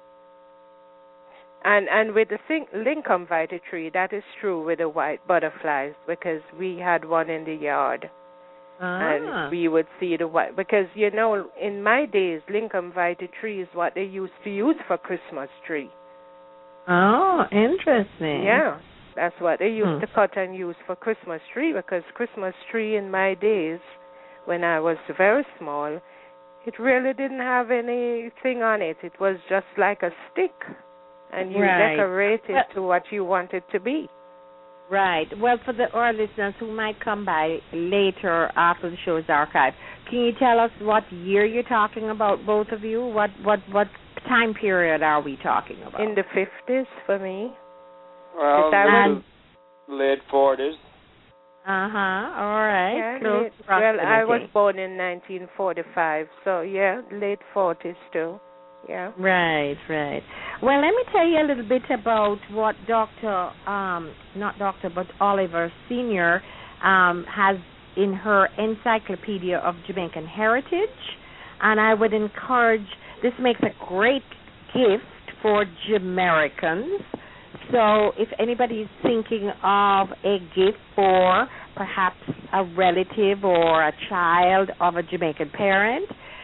And and with the sing- Lincoln vita tree, that is true with the white butterflies, because we had one in the yard. Ah. And we would see the white, because you know, in my days, Lincoln vita tree is what they used to use for Christmas tree. Oh, interesting. Yeah, that's what they used Hmm. to cut and use for Christmas tree, because Christmas tree in my days, when I was very small, it really didn't have anything on it. It was just like a stick, and you Right. decorate it Well- to what you want it to be. Right. Well, for the our listeners who might come by later after the show is archived, can you tell us what year you're talking about, both of you? What what what time period are we talking about? In the fifties for me. Well, Yes, I this was- is late forties. Uh huh. All right. Yeah, Close late, well, I was proximity. born in nineteen forty-five, so yeah, late forties too. Yeah. Right, right. Well, let me tell you a little bit about what Doctor, um, not Doctor, but Oliver Senior um, has in her Encyclopedia of Jamaican Heritage, and I would encourage. This makes a great gift for Jamaicans. So, if anybody is thinking of a gift for perhaps a relative or a child of a Jamaican parent,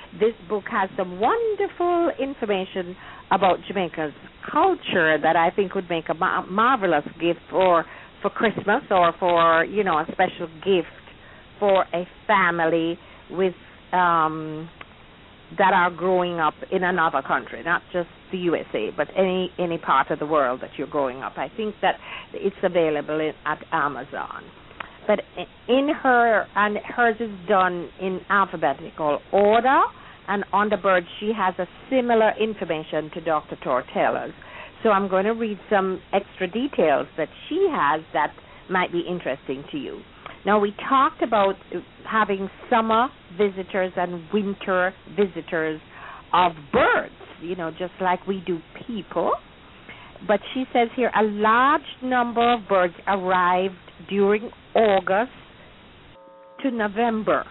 this book has some wonderful information about Jamaica's culture that I think would make a ma- marvelous gift for for Christmas or for, you know, a special gift for a family with um, that are growing up in another country, not just the U S A, but any any part of the world that you're growing up. I think that it's available in, at Amazon. But in her, and hers is done in alphabetical order, and on the bird she has a similar information to Doctor Tortella's. So I'm going to read some extra details that she has that might be interesting to you. Now, we talked about having summer visitors and winter visitors of birds, you know, just like we do people. But she says here a large number of birds arrived during August to November.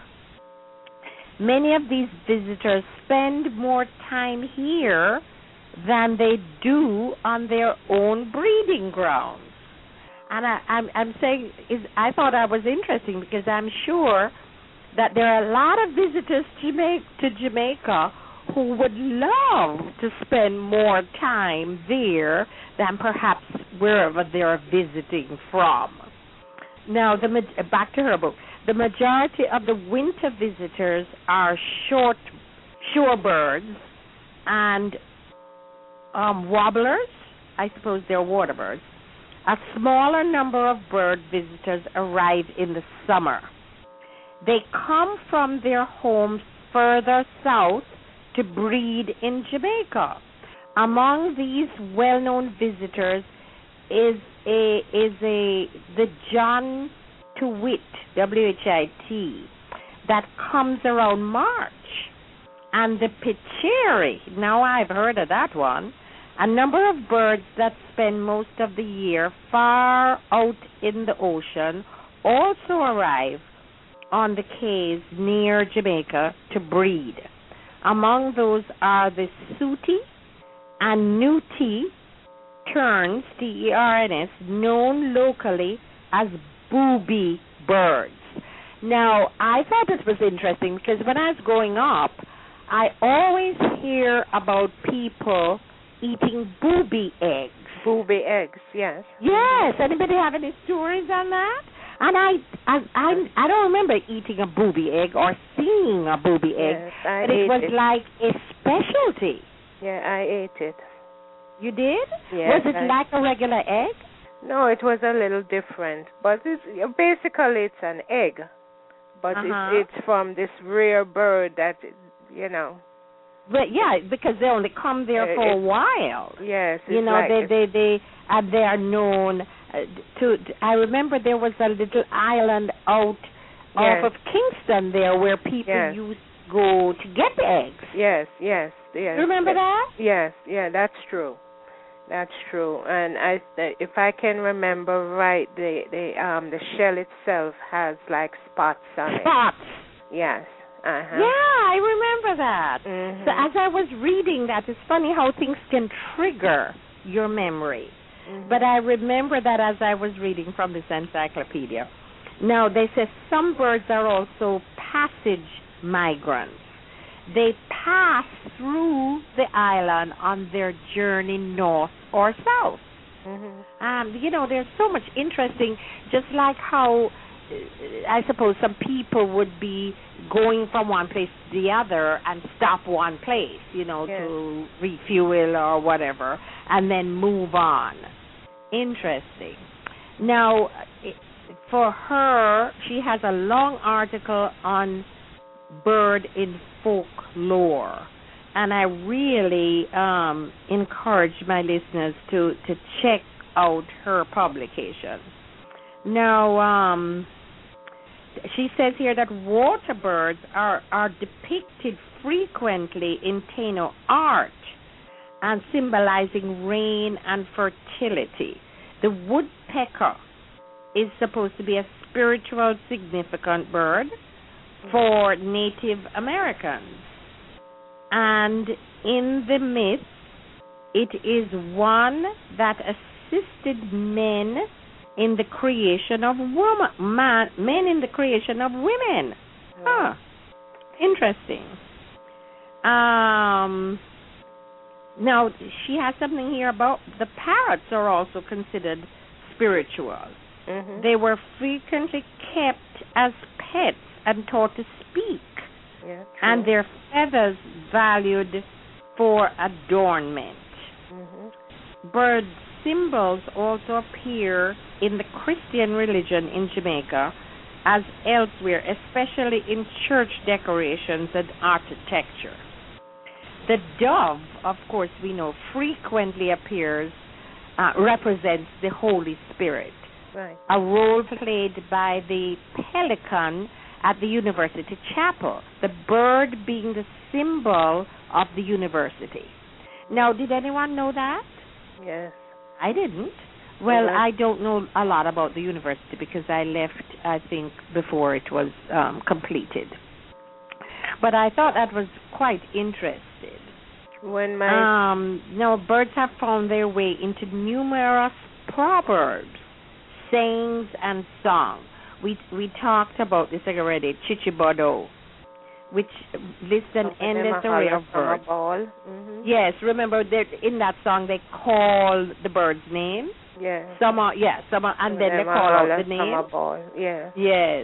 Many of these visitors spend more time here than they do on their own breeding grounds. And I, I'm, I'm saying, is I thought that was interesting because I'm sure that there are a lot of visitors to Jamaica, to Jamaica who would love to spend more time there than perhaps wherever they're visiting from. Now, the back to her book. The majority of the winter visitors are short shorebirds and um, warblers. I suppose they're water birds. A smaller number of bird visitors arrive in the summer. They come from their homes further south to breed in Jamaica. Among these well-known visitors is a is a the John Twitt, W H I T, that comes around March, and the Picheri. Now I've heard of that one. A number of birds that spend most of the year far out in the ocean also arrive on the cays near Jamaica to breed. Among those are the Sooty and Newty terns, T E R N S, known locally as booby birds. Now, I thought this was interesting because when I was growing up, I always hear about people eating booby eggs. Booby eggs, yes. Yes. Anybody have any stories on that? And I, I, I, I don't remember eating a booby egg or seeing a booby egg, yes, I but it ate was it. like a specialty. Yeah, I ate it. You did? Yes. Was it I, like a regular egg? No, it was a little different, but it's, basically it's an egg, but uh-huh. it's, it's from this rare bird that, you know. But yeah, because they only come there for it, a while. Yes, you know like they they they and they are known uh, to. I remember there was a little island out yes. off of Kingston there where people yes. used to go to get the eggs. Yes, yes, yes. You remember yes. that? Yes, yeah, that's true. That's true. And I, if I can remember right, the the um the shell itself has like spots on it. Spots. Yes. Uh-huh. Yeah, I remember that. Mm-hmm. So as I was reading that, it's funny how things can trigger your memory. Mm-hmm. But I remember that as I was reading from this encyclopedia. Now, they say some birds are also passage migrants. They pass through the island on their journey north or south. Mm-hmm. Um, you know, there's so much interesting, just like how I suppose some people would be going from one place to the other and stop one place, you know, yes. to refuel or whatever, and then move on. Interesting. Now, for her, she has a long article on bird in folklore, and I really um, encourage my listeners to, to check out her publication. Now, um, she says here that water birds are, are depicted frequently in Taino art and symbolizing rain and fertility. The woodpecker is supposed to be a spiritual, significant bird for Native Americans. And in the myth, it is one that assisted men in the creation of woman, man, men in the creation of women. Huh. Interesting. Um, now, she has something here about the parrots are also considered spiritual. Mm-hmm. They were frequently kept as pets and taught to speak, Yeah, and their feathers valued for adornment. Mm-hmm. Bird symbols also appear in the Christian religion in Jamaica as elsewhere, especially in church decorations and architecture. The dove, of course, we know frequently appears, uh, represents the Holy Spirit. Right. A role played by the pelican at the university chapel, the bird being the symbol of the university. Now, did anyone know that? Yes. I didn't. Well, Well, I don't know a lot about the university because I left, I think, before it was um, completed. But I thought that was quite interesting. When my Um, now, birds have found their way into numerous proverbs, sayings, and songs. We we talked about this already, Chichibodo, which lists an endless array of birds. Mm-hmm. Yes, remember that in that song they call the birds' names. Yeah. Some are, yeah, some are, and then they call out the name. Ball. Yeah. Yes.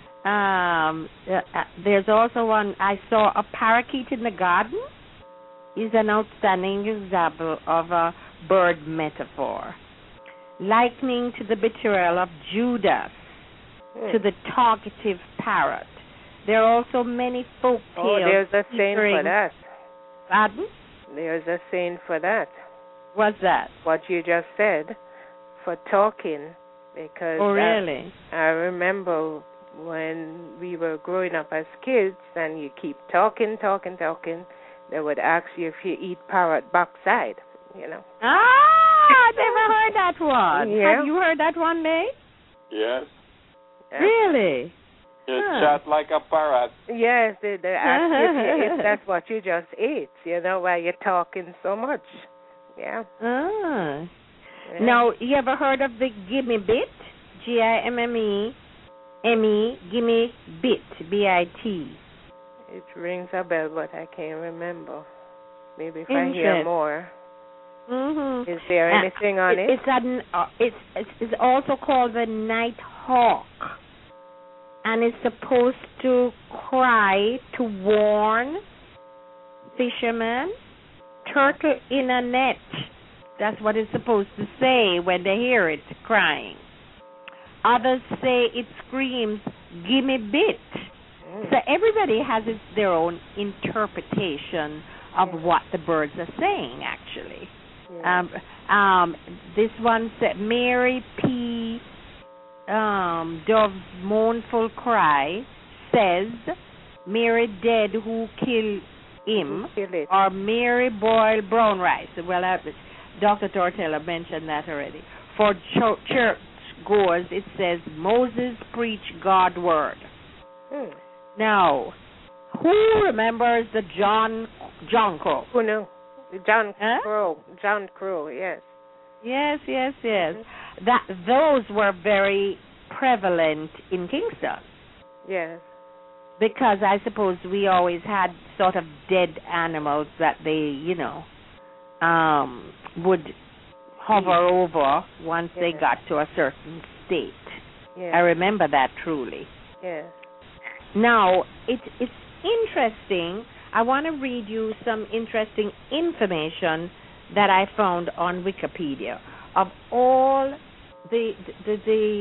Um, uh, there's also one, I saw a parakeet in the garden is an outstanding example of a bird metaphor, likening to the betrayal of Judas Hmm. to the talkative parrot. There are also many folk tales. Oh, there's a saying for featuring- that. Pardon? There's a saying for that. What's that? What you just said, for talking, because Oh, that- really? I remember when we were growing up as kids, and you keep talking, talking, talking. They would ask you if you eat parrot backside. You know. Ah, I never heard that one. Yeah. Have you heard that one, Nate? Yes. Yeah. Really? You Huh. chat like a parrot. Yes, they, they ask if, if that's what you just ate. You know, why you're talking so much. Yeah. Ah. Yeah. Now, you ever heard of the Gimme Bit? G I M M E M E, Gimme Bit, B I T. It rings a bell, but I can't remember. Maybe if I Interesting. hear more. Mm-hmm. Is there Uh, anything on it? It's, an, uh, it's, it's, it's also called the night hawk, and it's supposed to cry to warn fishermen. Turtle in a net. That's what it's supposed to say when they hear it crying. Others say it screams, "Gimme bit." Mm. So everybody has its, their own interpretation of Yeah. what the birds are saying, actually. Yeah. Um, um, this one said, Mary P. Um, Dove's mournful cry says, Mary dead who killed him, Kill it. or Mary boiled brown rice. Well, I, Doctor Tortella mentioned that already. For cho- church goers, it says, Moses preached God's word. Hmm. Now, who remembers the John John Crow? Who knew? John Huh? Crow. John Crow, yes. Yes, yes, yes. That those were very prevalent in Kingston Yes. because I suppose we always had sort of dead animals that they, you know, um, would hover over once they Yeah. got to a certain state. Yes. I remember that truly. Yes. Now, it's it's interesting. I want to read you some interesting information that I found on Wikipedia of all the the, the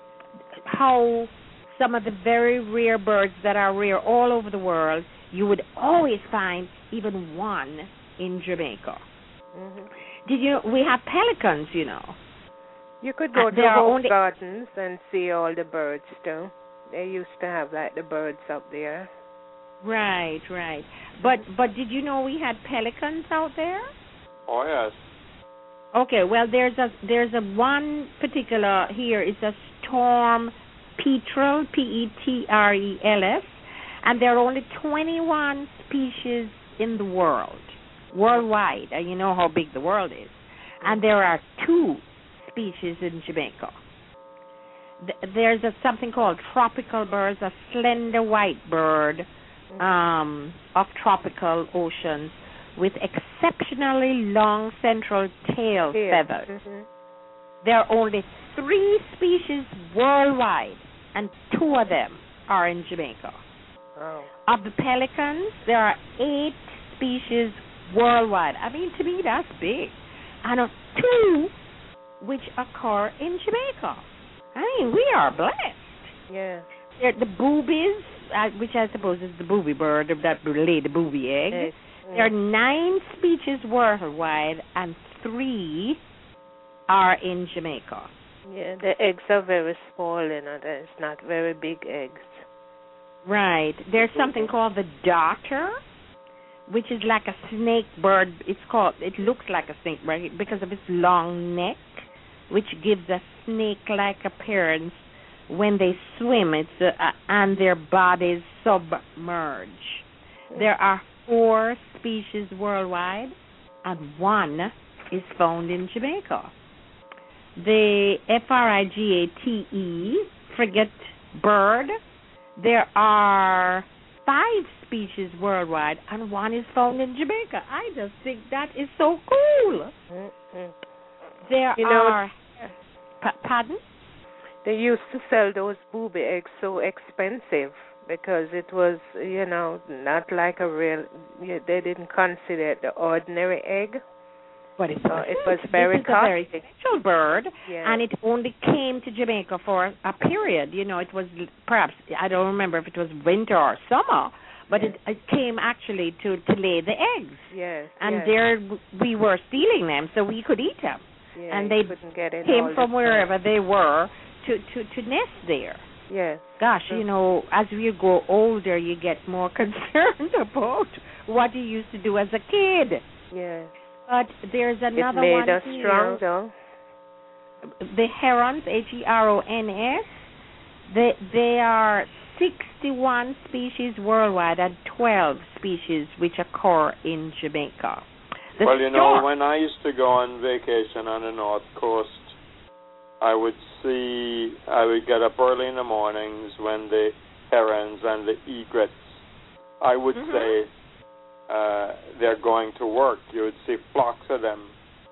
how some of the very rare birds that are rare all over the world, you would always find even one in Jamaica. Mm-hmm. Did you know we have pelicans, you know? You could go Uh, to there are Hope only- Gardens and see all the birds, too. They used to have, like, the birds up there. Right, right. But but did you know we had pelicans out there? Oh, yes. Okay, well there's a there's a one particular here. It's a storm petrel, P E T R E L S, and there are only twenty-one species in the world, worldwide. And you know how big the world is. And there are two species in Jamaica. Th- There's a, something called tropical birds, a slender white bird um, of tropical oceans with exceptionally long central tail Yeah. feathers. Mm-hmm. There are only three species worldwide, and two of them are in Jamaica. Oh. Of the pelicans, there are eight species worldwide. I mean, to me, that's big. And of two which occur in Jamaica. I mean, we are blessed. Yeah. There, the boobies, uh, which I suppose is the booby bird that lay the booby egg. Yes. There are nine species worldwide, and three are in Jamaica. Yeah, the eggs are very small, you know. There's not very big eggs. Right. There's something called the darter, which is like a snake bird. It's called. It looks like a snake bird because of its long neck, which gives a snake-like appearance when they swim. It's uh, uh, and their bodies submerge. There are four species worldwide, and one is found in Jamaica. The F R I G A T E, frigate bird, there are five species worldwide, and one is found in Jamaica. I just think that is so cool. Mm-hmm. There you know, are... Pa- pardon? They used to sell those booby eggs so expensive because it was, you know, not like a real... Yeah, they didn't consider it the ordinary egg. But it so was, it was very this is a very special bird, yeah. and it only came to Jamaica for a period. You know, it was perhaps, I don't remember if it was winter or summer, but yes. it, it came actually to, to lay the eggs. Yes. And yes. there we were stealing them so we could eat them. Yeah, and they get came from wherever they were to, to, to nest there. Yes. Gosh, you know, as you grow older, you get more concerned about what you used to do as a kid. Yes. But there's another it made one us here. strong, though. The herons, H E R O N S, they, they are sixty-one species worldwide and twelve species which occur in Jamaica. The well, you know, stork, when I used to go on vacation on the North Coast, I would see, I would get up early in the mornings when the herons and the egrets, I would mm-hmm. say, uh, they're going to work. You would see flocks of them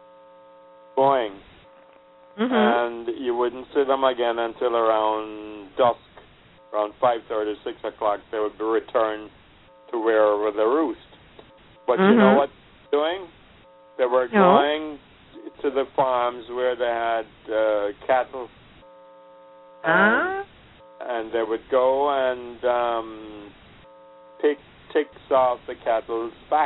going. mm-hmm. And you wouldn't see them again until around dusk, around five thirty, six o'clock. They would be returned to wherever they roost. But mm-hmm. you know what they were doing? They were no. going to the farms where they had uh, cattle. Ah. And, and they would go and um, pick ticks off the cattle's back.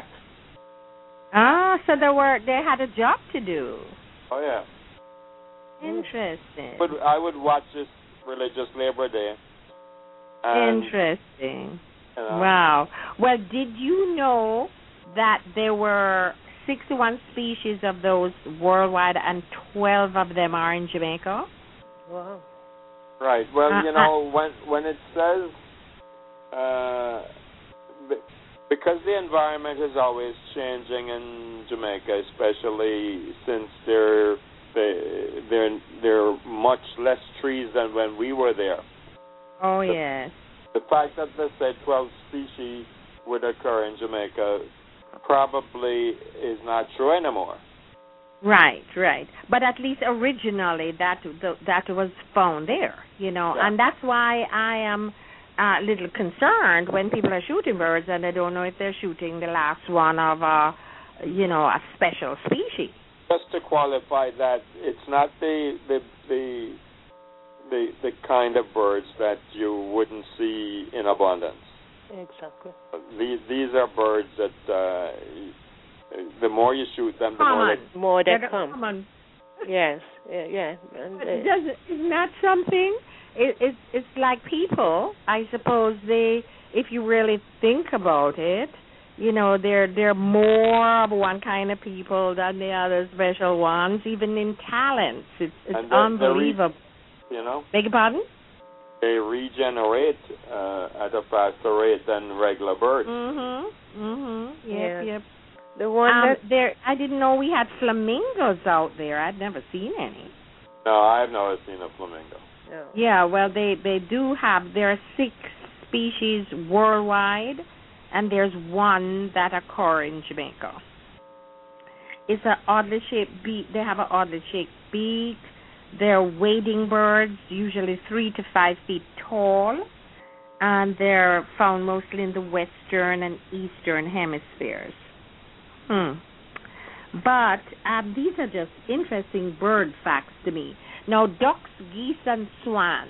Ah, so they were they had a job to do. Oh, yeah. Interesting. But I would watch this religious Labor Day. And, Interesting. You know, wow. Well, did you know that there were sixty-one species of those worldwide and twelve of them are in Jamaica? Wow. Right. Well, uh, you know, uh, when when it says, uh, because the environment is always changing in Jamaica, especially since there there there are much less trees than when we were there. Oh, the, yes. The fact that they said twelve species would occur in Jamaica probably is not true anymore. Right, right. But at least originally that that was found there, you know, yeah. and that's why I am a little concerned when people are shooting birds and they don't know if they're shooting the last one of a, you know, a special species. Just to qualify that, it's not the the the the, the kind of birds that you wouldn't see in abundance. Exactly. These these are birds that uh, the more you shoot them, the common. more more they They're come. Common. Yes, yeah, yeah. And, uh, Does, isn't that something? It, it's it's like people. I suppose they, if you really think about it, you know, they're they're more of one kind of people than the other special ones, even in talents. It's it's and they're, unbelievable. They're re- you know. Beg your pardon? They regenerate uh, at a faster rate than regular birds. Mhm. Mhm. Yep. Yeah. Yep. The one um, that there, I didn't know we had flamingos out there. I'd never seen any. No, I've never seen a flamingo. no. Yeah, well, they they do have. There are six species worldwide, and there's one that occur in Jamaica. It's an oddly shaped beak. They have an oddly shaped beak. They're wading birds, usually three to five feet tall, and they're found mostly in the western and eastern hemispheres. Hmm. But um, these are just interesting bird facts to me. Now, ducks, geese, and swans.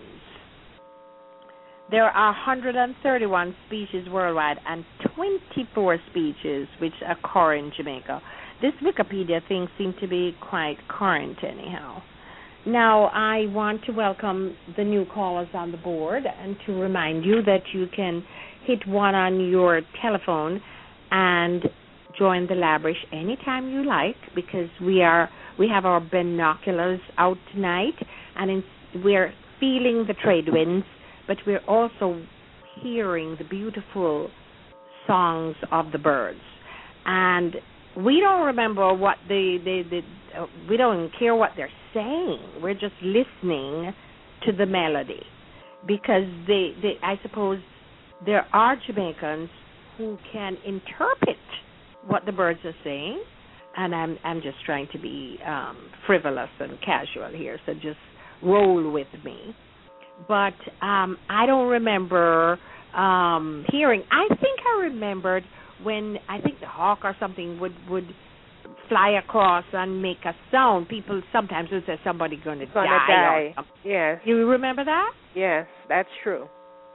There are one hundred thirty-one species worldwide and twenty-four species which occur in Jamaica. This Wikipedia thing seems to be quite current anyhow. Now, I want to welcome the new callers on the board and to remind you that you can hit one on your telephone and join the Labrish anytime you like, because we are we have our binoculars out tonight, and in, we're feeling the trade winds, but we're also hearing the beautiful songs of the birds. And we don't remember what they, they, they uh, we don't care what they're saying. We're just listening to the melody, because they, they I suppose there are Jamaicans who can interpret what the birds are saying, and I'm I'm just trying to be um, frivolous and casual here, so just roll with me. But um, I don't remember um, hearing. I think I remembered when I think the hawk or something would, would fly across and make a sound. People sometimes would say somebody's going to die. die. Or yes. You remember that? Yes, that's true.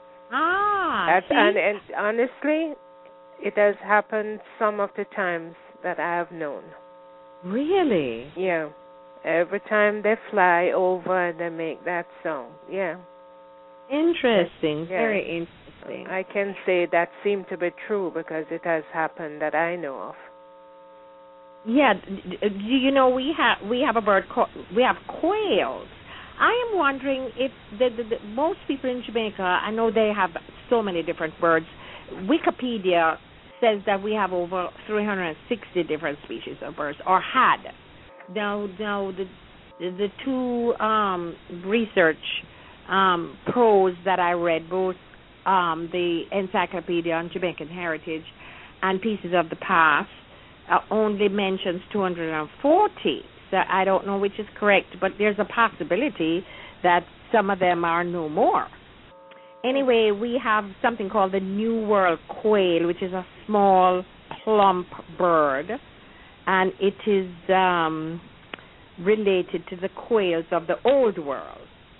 Ah, that's, see? And, and honestly, it has happened some of the times that I have known. Really? Yeah. Every time they fly over and they make that sound. Yeah. Interesting. Yeah. Very interesting. I can say that seemed to be true because it has happened that I know of. Yeah. Do you know we have we have a bird called, we have quails. I am wondering if the, the, the, most people in Jamaica, I know they have so many different birds. Wikipedia says that we have over three hundred sixty different species of birds, or had. Now, now the the two um, research um, pros that I read, both um, the Encyclopedia on Jamaican Heritage and Pieces of the Past, uh, only mentions two hundred forty. So I don't know which is correct, but there's a possibility that some of them are no more. Anyway, we have something called the New World quail, which is a small, plump bird, and it is um, related to the quails of the Old World.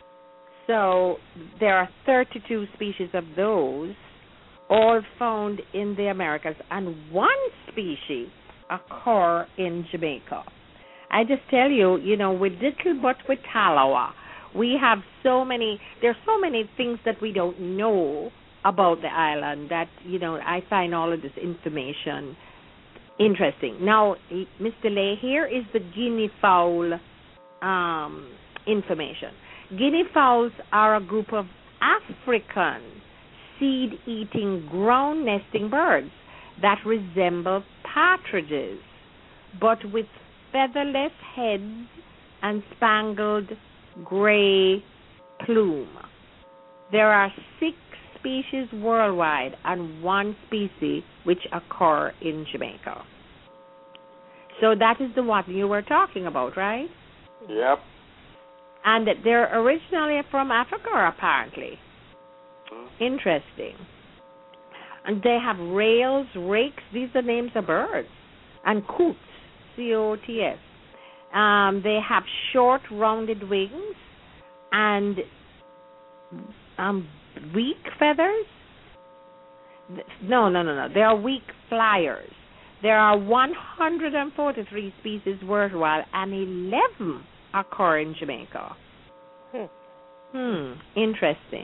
So there are thirty-two species of those, all found in the Americas, and one species occur in Jamaica. I just tell you, you know, with little but with Talawa, we have so many, there's so many things that we don't know about the island that, you know, I find all of this information interesting. Now, Mister Lay, here is the guinea fowl um, information. Guinea fowls are a group of African seed-eating ground-nesting birds that resemble partridges, but with featherless heads and spangled gray plume. There are six species worldwide and one species which occur in Jamaica. So that is the one you were talking about, right? Yep. And they're originally from Africa, apparently. Mm. Interesting. And they have rails, rakes, these are names of birds, and coots, C O T S. Um, they have short, rounded wings and um, weak feathers. No, no, no, no. They are weak flyers. There are one hundred forty-three species worldwide, and eleven occur in Jamaica. Hmm. Hmm. Interesting.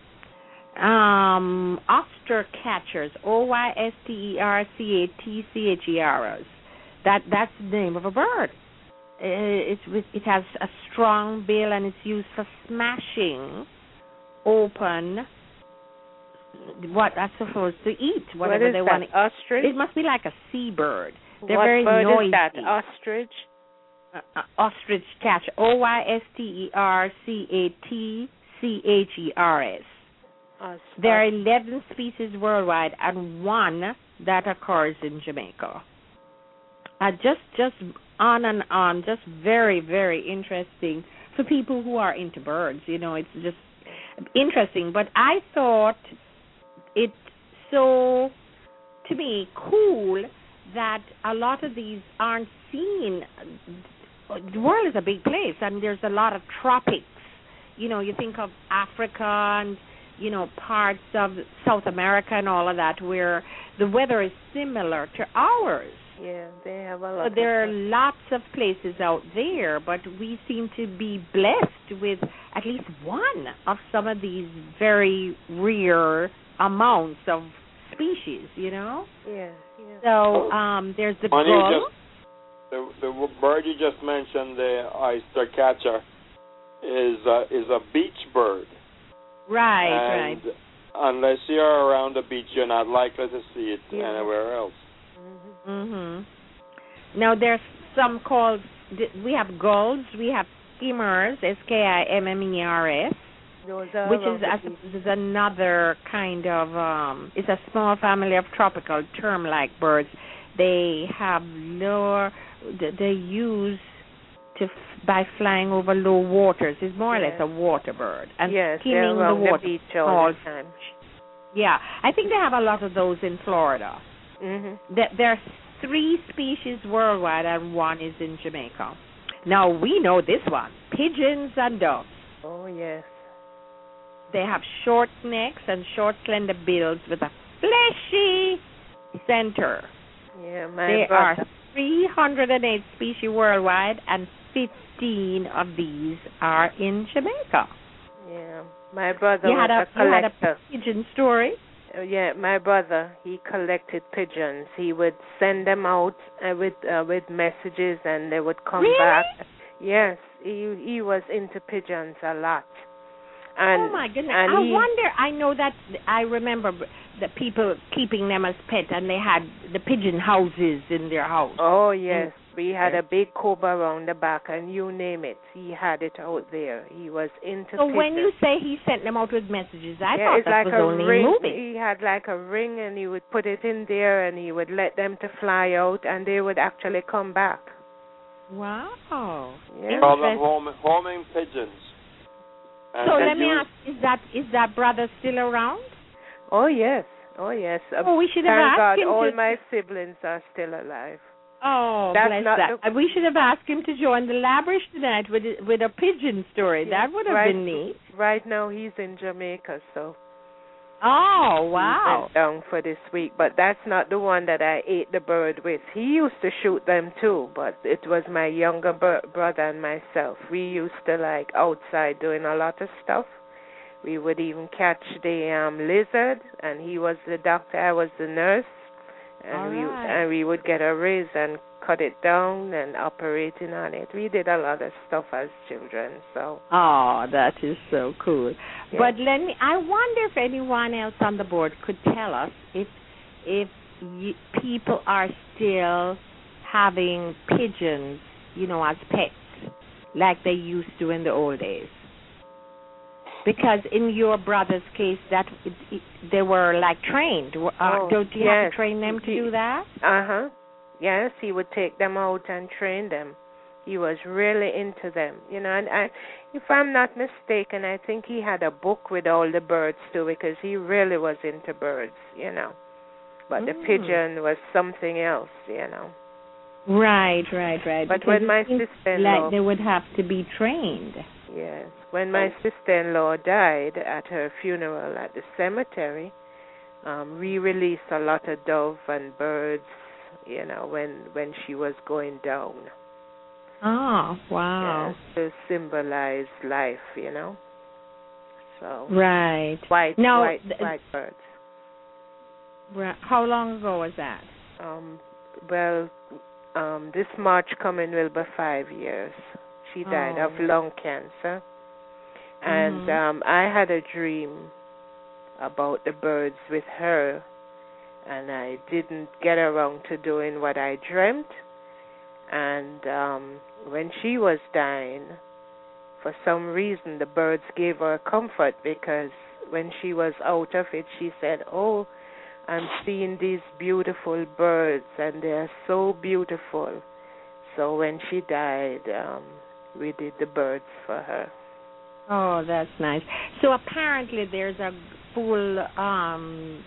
Um, ostercatchers, O Y S T E R C A T C H E R S. That that's the name of a bird. It, it, it has a strong bill, and it's used for smashing open what that's supposed to eat, whatever what is they that? want. Ostrich? It must be like a seabird. They're what very bird noisy. Is that? Ostrich? Uh, uh, ostrich catcher. O Y S T E R C A T C H E R S. Us, There are us. eleven species worldwide and one that occurs in Jamaica. Uh, just, just on and on, just very, very interesting for people who are into birds. You know, it's just interesting. But I thought it so, to me, cool that a lot of these aren't seen. The world is a big place, and there's a lot of tropics. You know, you think of Africa and, you know, parts of South America and all of that, where the weather is similar to ours. Yeah, they have a lot. So there are of lots of places out there, but we seem to be blessed with at least one of some of these very rare amounts of species, you know? Yeah, yeah. So um, there's the One you gull. just- The, the bird you just mentioned, the oyster catcher, is a, is a beach bird. Right, and right. unless you're around the beach, you're not likely to see it Yeah. anywhere else. Mm-hmm. Mm-hmm. Now, there's some called, we have gulls, we have skimmers, S K I M M E R S, Those are which around is, the I beach. suppose, is another kind of, um, it's a small family of tropical term-like birds. They have lower, they use to, by flying over low waters. It's more or less Yes. a water bird. And Yes, skimming they're the around water. the beach all called- the time. Yeah, I think they have a lot of those in Florida. Mm-hmm. There there are three species worldwide, and one is in Jamaica. Now, we know this one, pigeons and doves. Oh, yes. They have short necks and short, slender bills with a fleshy center. Yeah, my There brother. are three hundred eight species worldwide, and fifteen of these are in Jamaica. Yeah, my brother You was had a, a you had a collector. pigeon story? Uh, yeah, my brother, he collected pigeons. He would send them out uh, with uh, with messages, and they would come Really? back. Yes, he he was into pigeons a lot. And, oh my goodness! and I he, wonder. I know that I remember the people keeping them as pets, and they had the pigeon houses in their house. Oh yes, we had Yes. a big cobra around the back, and you name it, he had it out there. He was into So pigeons. when you say he sent them out with messages, I yeah, thought it's that like was a only ring. in movies. He had like a ring, and he would put it in there, and he would let them to fly out, and they would actually come back. Wow. Yeah. Call them Interesting. home, homing pigeons. And So they let me use- ask: Is that is that brother still around? Oh yes, oh yes. Uh, Oh, we should have Thank asked God, him all to. my siblings are still alive. Oh, That's bless not that. the- We should have asked him to join the Labrish tonight with with a pigeon story. Yeah, That would have right, been neat. Right now he's in Jamaica, so Oh, he wow. went down for this week. But that's not the one that I ate the bird with. He used to shoot them too, but it was my younger br- brother and myself. We used to like outside doing a lot of stuff. We would even catch the um, lizard, and he was the doctor, I was the nurse, and All we right. and we would get a razor and cut it down and operating on it. We did a lot of stuff as children, so. Oh, that is so cool. Yeah. But let me. I wonder if anyone else on the board could tell us if if y- people are still having pigeons, you know, as pets, like they used to in the old days. Because in your brother's case, that it, it, they were like trained. Uh, Oh, don't you have yes. to train them to He- do that? Uh-huh. Yes, he would take them out and train them. He was really into them, you know. And I, if I'm not mistaken, I think he had a book with all the birds too, because he really was into birds, you know. But the Mm. pigeon was something else, you know. Right, right, right. But Because when it my seems sister-in-law, like they would have to be trained. yes, when my sister-in-law died at her funeral at the cemetery, um, we released a lot of dove and birds, you know, when when she was going down. Oh, wow. Yes, to symbolize life, you know. So Right. white, Now, white, th- white birds. Right. How long ago was that? Um, well, um, this March coming will be five years. She died of Oh. lung cancer, and Mhm. um, I had a dream about the birds with her, and I didn't get around to doing what I dreamt. And um, when she was dying, for some reason, the birds gave her comfort because when she was out of it, she said, "Oh, I'm seeing these beautiful birds, and they are so beautiful." So when she died, um, we did the birds for her. Oh, that's nice. So apparently there's a full um,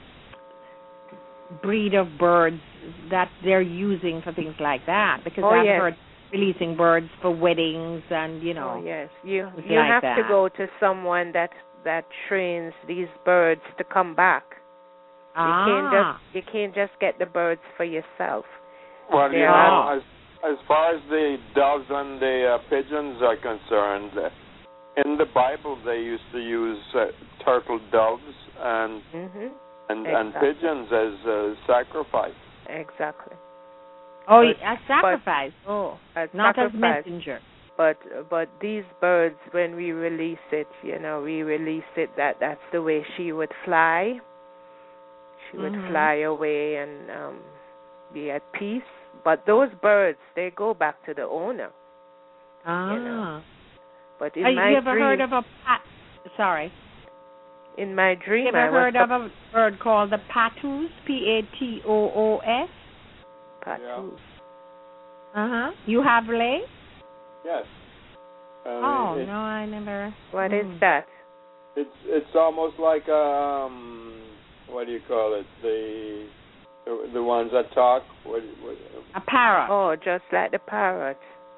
breed of birds that they're using for things like that, because oh, I've yes. heard releasing birds for weddings and, you know. Oh, yes. You you like have that. to go to someone that that trains these birds to come back. Ah. You can't just you can't just get the birds for yourself. Well, you They're know, all- as as far as the doves and the uh, pigeons are concerned, in the Bible they used to use uh, turtle doves and Mm-hmm. and, Exactly. and pigeons as uh, sacrifice. Exactly. Oh, But- a sacrifice. oh, As not sacrifice. as messenger. But but these birds, when we release it, you know, we release it that that's the way she would fly. She would Mhm. fly away and um, be at peace. But those birds, they go back to the owner. Ah. You know, But in Have my you ever dream, heard of a pat? Sorry. in my dream, You ever I was heard of a bird called the patus? P A T O O S. Patus. Uh huh. You have lay? Yes. Uh, Oh it, no, I never. What is Mm. that? It's it's almost like um what do you call it, the the, the ones that talk. What, what, A parrot. Oh, just like the parrot.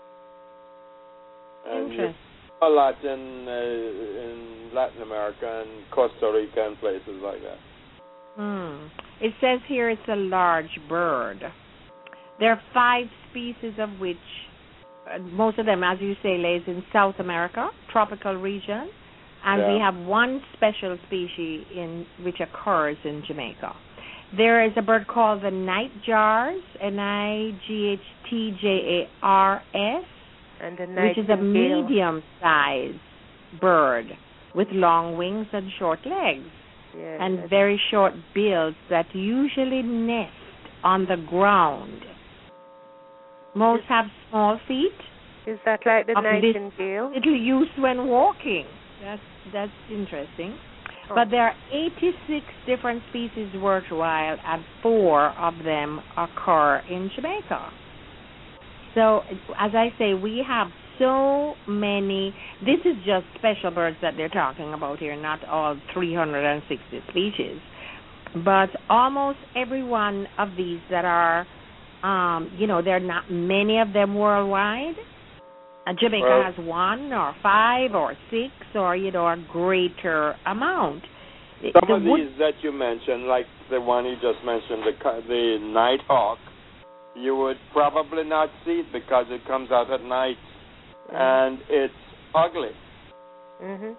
and you Interesting. a lot in uh, in Latin America and Costa Rica and places like that. Hmm. It says here it's a large bird. There are five species of which, uh, most of them, as you say, lays in South America, tropical region, and Yeah. we have one special species in which occurs in Jamaica. There is a bird called the nightjars, N I G H T J A R S, And the which is a nightingale. medium-sized bird with long wings and short legs Yes, and that's- very short bills that usually nest on the ground. Most have small feet, Is that like the of this- nightingale? little use when walking. That's that's interesting. Oh. But there are eighty-six different species worldwide, and four of them occur in Jamaica. So, as I say, we have so many. This is just special birds that they're talking about here, not all three hundred sixty species. But almost every one of these that are, um, you know, there are not many of them worldwide. Uh, Jamaica Well- has one or five or six or, you know, a greater amount. Some The of wood- these that you mentioned, like the one you just mentioned, the co- the nighthawk, you would probably not see it because it comes out at night and it's ugly. Mhm.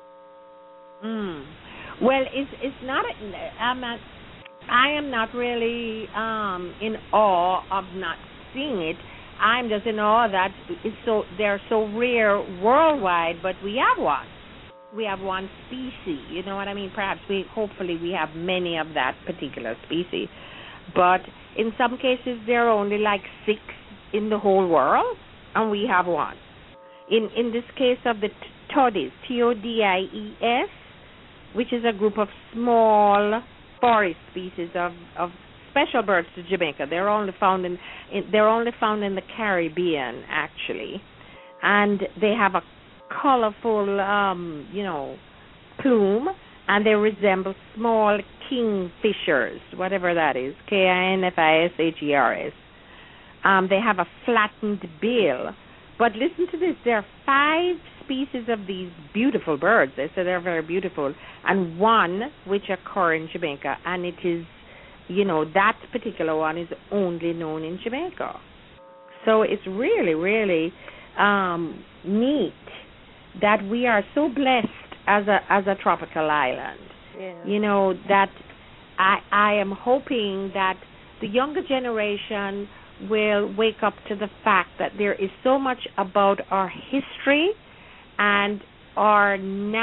Mm. Well, it's it's not. A, I'm not. I am not really um, in awe of not seeing it. I'm just in awe that it's so they're so rare worldwide, but we have one. We have one species. You know what I mean? Perhaps we, hopefully, we have many of that particular species. But in some cases, there are only like six in the whole world, and we have one. In in this case of the t- toddies, T O D I E S, which is a group of small forest species of, of special birds to Jamaica. They're only found in, in they're only found in the Caribbean, actually, and they have a colorful, um, you know, plume, and they resemble small kingfishers, whatever that is, K I N F I S H E R S. Um, they have a flattened bill. But listen to this. There are five species of these beautiful birds. They say they're very beautiful. And one which occur in Jamaica. And it is, you know, that particular one is only known in Jamaica. So it's really, really um, neat that we are so blessed as a as a tropical island. Yeah. You know, that I I am hoping that the younger generation will wake up to the fact that there is so much about our history and our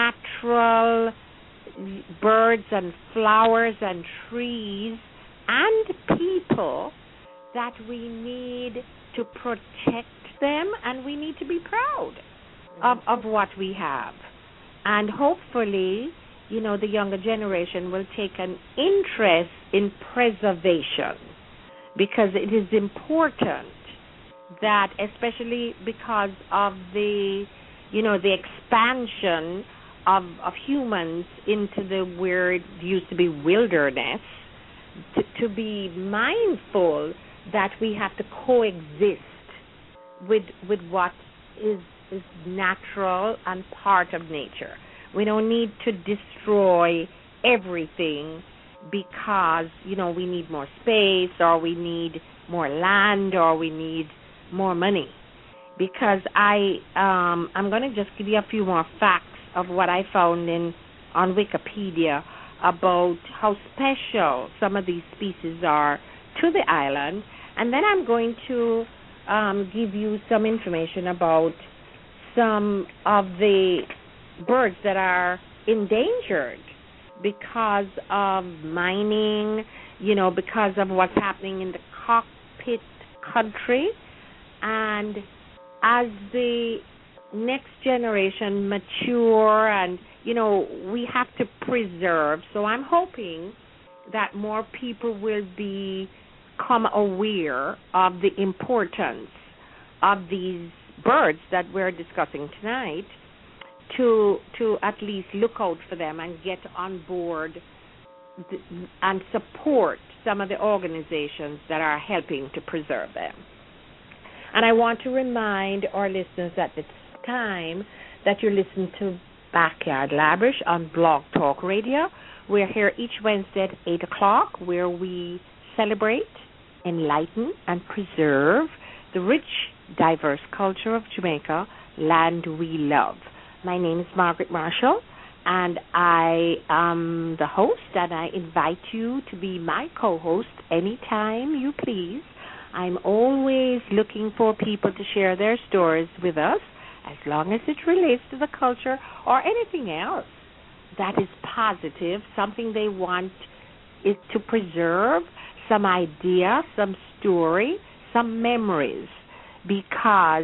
natural birds and flowers and trees and people that we need to protect them, and we need to be proud of, of what we have. And hopefully you know, the younger generation will take an interest in preservation, because it is important that, especially because of the, you know, the expansion of, of humans into the where it used to be wilderness, to, to be mindful that we have to coexist with with what is is natural and part of nature. We don't need to destroy everything because, you know, we need more space, or we need more land, or we need more money. Because I um, I'm going to just give you a few more facts of what I found in on Wikipedia about how special some of these species are to the island, and then I'm going to um, give you some information about some of the birds that are endangered because of mining, you know, because of what's happening in the cockpit country. And as the next generation mature, and, you know, we have to preserve. So I'm hoping that more people will become aware of the importance of these birds that we're discussing tonight, to to at least look out for them and get on board th- and support some of the organizations that are helping to preserve them. And I want to remind our listeners at this time that you're listening to Backyard Labrish on Blog Talk Radio. We're here each Wednesday at eight o'clock, where we celebrate, enlighten, and preserve the rich, diverse culture of Jamaica, land we love. My name is Margaret Marshall, and I am the host, and I invite you to be my co-host anytime you please. I'm always looking for people to share their stories with us, as long as it relates to the culture or anything else that is positive, something they want is to preserve, some idea, some story, some memories, because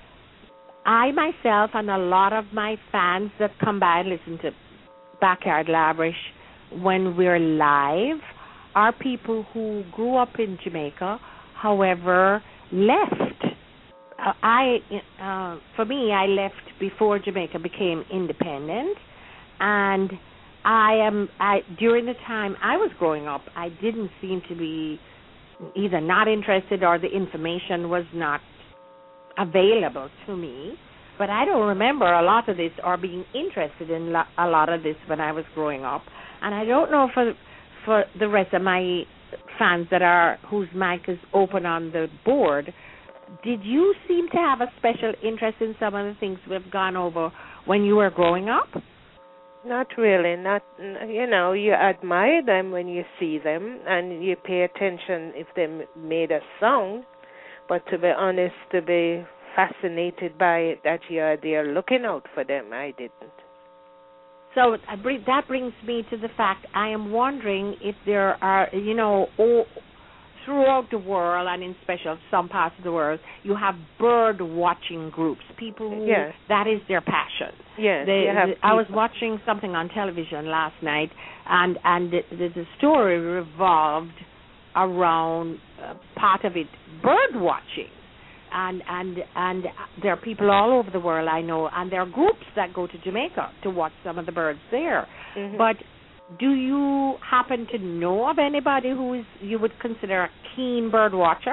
I myself and a lot of my fans that come by and listen to Backyard Labrish when we're live are people who grew up in Jamaica, however, left. Uh, I, uh, for me, I left before Jamaica became independent, and I am. I during the time I was growing up, I didn't seem to be either not interested or the information was not available to me. But I don't remember a lot of this or being interested in lo- a lot of this when I was growing up, and I don't know for for the rest of my fans that are whose mic is open on the board. Did you seem to have a special interest in some of the things we've gone over when you were growing up? Not really. Not, you know, you admire them when you see them, and you pay attention if they made a sound. But to be honest, to be fascinated by it, that you're there looking out for them, I didn't. So that brings me to the fact I am wondering if there are, you know, all, throughout the world, and in special some parts of the world, you have bird watching groups, people who yes. that is their passion. Yes, they, you have the, I was watching something on television last night, and, and the, the, the story revolved around uh, part of it, bird watching. And and and there are people all over the world I know, and there are groups that go to Jamaica to watch some of the birds there. Mm-hmm. But do you happen to know of anybody who is you would consider a keen bird watcher?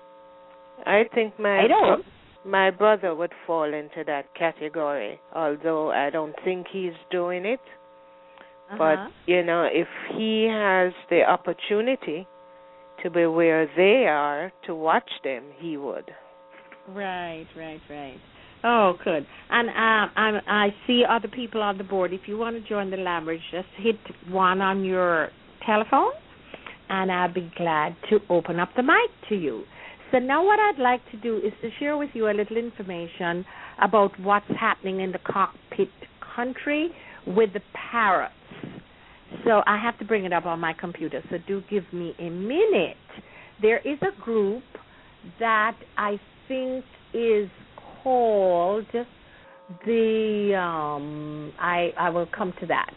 I think my I don't. Bro- my brother would fall into that category, although I don't think he's doing it. Uh-huh. But you know, if he has the opportunity to be where they are to watch them, he would. Right, right, right. Oh, good. And uh, I'm, I see other people on the board. If you want to join the language, just hit one on your telephone, and I'll be glad to open up the mic to you. So now what I'd like to do is to share with you a little information about what's happening in the cockpit country with the parrots. So I have to bring it up on my computer, so do give me a minute. There is a group that I think is called the, um, I, I will come to that.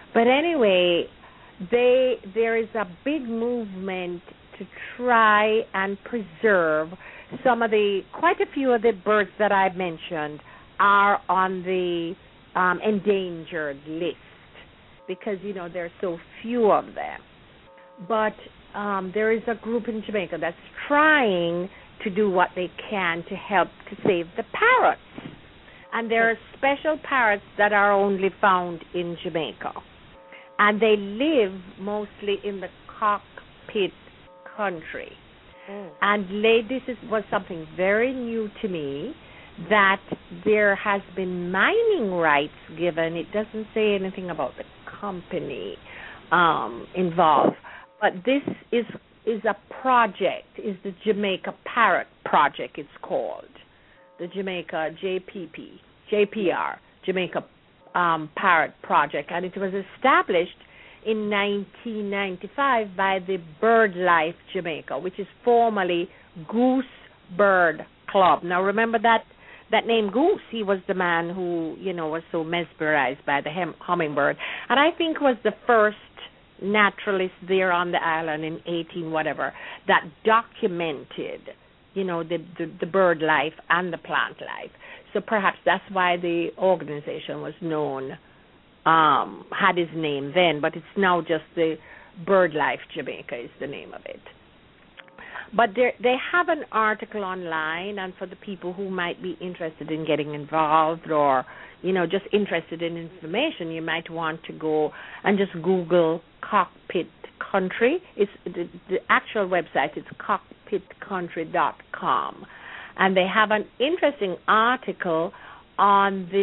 But anyway, they there is a big movement to try and preserve some of the, quite a few of the birds that I mentioned are on the um, endangered list because, you know, there are so few of them. But um, there is a group in Jamaica that's trying to do what they can to help to save the parrots. And there are special parrots that are only found in Jamaica. And they live mostly in the cockpit country. Mm. And this is, was something very new to me, that there has been mining rights given. It doesn't say anything about the company um, involved. But this is is a project, is the Jamaica Parrot Project, it's called. The Jamaica J P P, J P R, Jamaica um, Parrot Project. And it was established in nineteen ninety-five by the BirdLife Jamaica, which is formerly Goose Bird Club. Now, remember that that name Goose? He was the man who, you know, was so mesmerized by the hem- hummingbird. And I think was the first naturalist there on the island in eighteen whatever that documented, you know, the, the, the bird life and the plant life. So perhaps that's why the organization was known, um, had his name then, but it's now just the BirdLife Jamaica is the name of it. But they have an article online, and for the people who might be interested in getting involved or, you know, just interested in information, you might want to go and just Google Cockpit Country. It's the, the actual website is cockpit country dot com. And they have an interesting article on the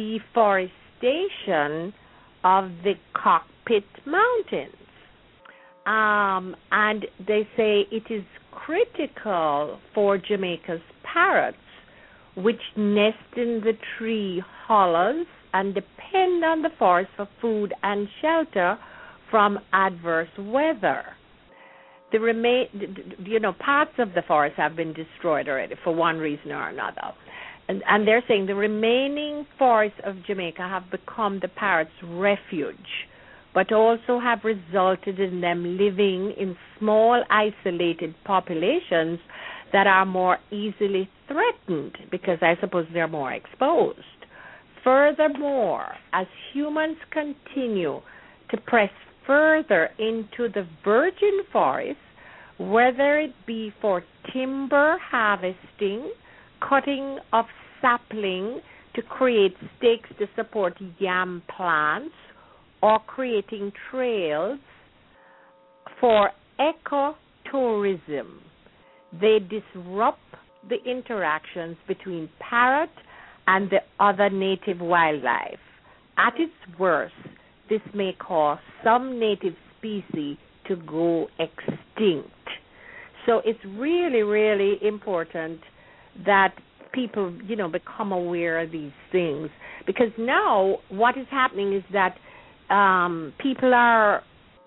deforestation of the Cockpit Mountains. Um, and they say it is critical for Jamaica's parrots, which nest in the tree hollows and depend on the forest for food and shelter from adverse weather. The remain, you know, parts of the forest have been destroyed already for one reason or another. And, and they're saying the remaining forests of Jamaica have become the parrots' refuge, but also have resulted in them living in small, isolated populations that are more easily threatened because I suppose they're more exposed. Furthermore, as humans continue to press further into the virgin forest, whether it be for timber harvesting, cutting of sapling to create stakes to support yam plants, or creating trails for ecotourism, they disrupt the interactions between parrot and the other native wildlife. At its worst, this may cause some native species to go extinct. So it's really, really important that people, you know, become aware of these things, because now what is happening is that um, people are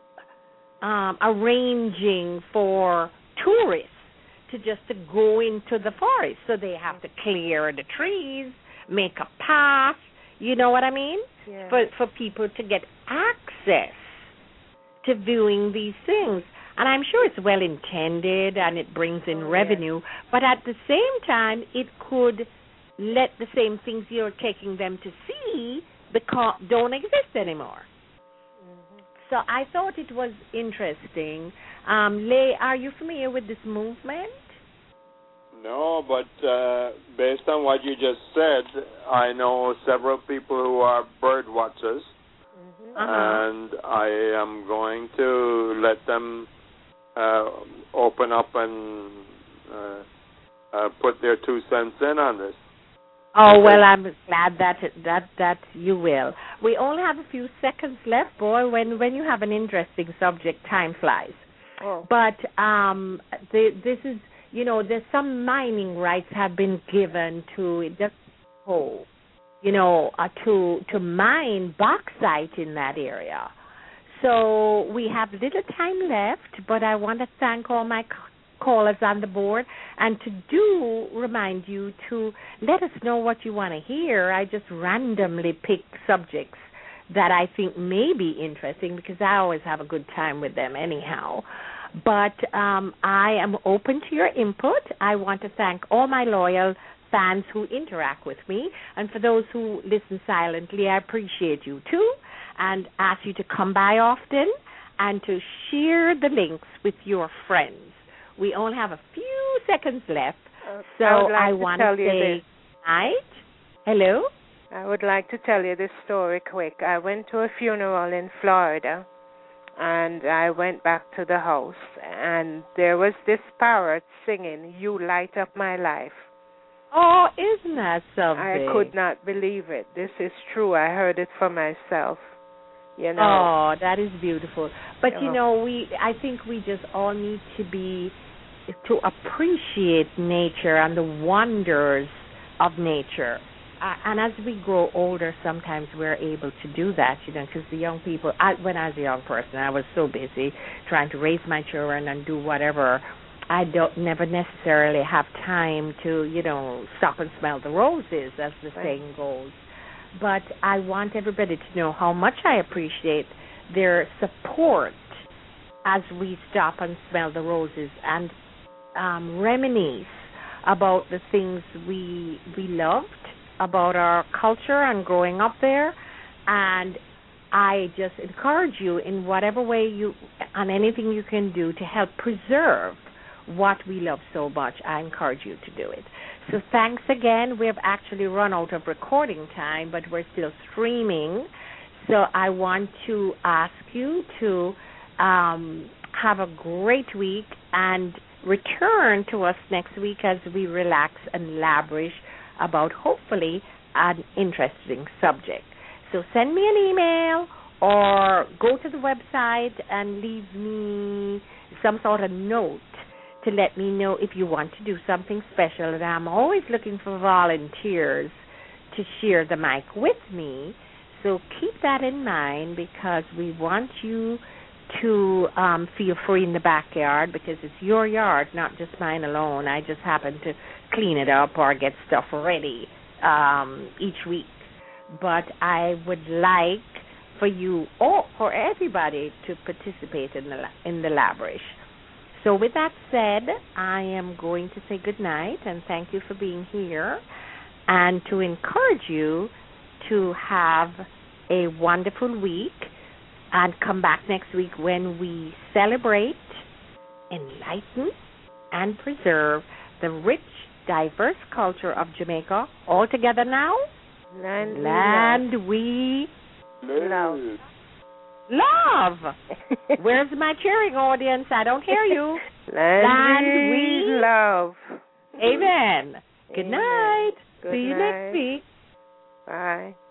um, arranging for tourists to just to go into the forest. So they have to clear the trees, make a path, you know what I mean? Yeah. For for people to get access to viewing these things. And I'm sure it's well intended and it brings in oh, revenue, yeah. But at the same time, it could let the same things you're taking them to see become, don't exist anymore. Mm-hmm. So I thought it was interesting. Um, Leigh, are you familiar with this movement? No, but uh, based on what you just said, I know several people who are bird watchers, mm-hmm. uh-huh. and I am going to let them uh, open up and uh, uh, put their two cents in on this. Oh, well, I'm glad that that that you will. We only have a few seconds left, boy. When when you have an interesting subject, time flies. Oh. But um, the, this is, you know, there's some mining rights have been given to just coal, you know, uh, to to mine bauxite in that area. So we have little time left, but I want to thank all my callers on the board, and to do remind you to let us know what you want to hear. I just randomly pick subjects that I think may be interesting, because I always have a good time with them anyhow. But um, I am open to your input. I want to thank all my loyal fans who interact with me. And for those who listen silently, I appreciate you too, and ask you to come by often and to share the links with your friends. We only have a few seconds left, so I, like I want to say night. Hello? I would like to tell you this story quick. I went to a funeral in Florida, and I went back to the house, and there was this parrot singing, "You Light Up My Life." Oh, isn't that something? I could not believe it. This is true. I heard it for myself. You know. Oh, that is beautiful. But, you know, we I think we just all need to be, to appreciate nature and the wonders of nature. Uh, and as we grow older, sometimes we're able to do that, you know, because the young people, I, when I was a young person, I was so busy trying to raise my children and do whatever. I don't never necessarily have time to, you know, stop and smell the roses, as the right. saying goes. But I want everybody to know how much I appreciate their support as we stop and smell the roses and um, reminisce about the things we we loved, about our culture and growing up there. And I just encourage you in whatever way you, and anything you can do to help preserve what we love so much. I encourage you to do it. So thanks again. We have actually run out of recording time, but we're still streaming. So I want to ask you to um, have a great week and return to us next week as we relax and lavish about hopefully an interesting subject. So send me an email or go to the website and leave me some sort of note to let me know if you want to do something special. And I'm always looking for volunteers to share the mic with me. So keep that in mind, because we want you to um, feel free in the backyard, because it's your yard, not just mine alone. I just happen to clean it up or get stuff ready um, each week. But I would like for you, or for everybody, to participate in the in the lavish. So with that said, I am going to say good night and thank you for being here, and to encourage you to have a wonderful week and come back next week when we celebrate, enlighten, and preserve the rich, diverse culture of Jamaica. All together now? Land, Land we love. Love. Where's my cheering audience? I don't hear you. Land, Land we we love. Amen. Good Amen. night. Good See you night. next week. Bye.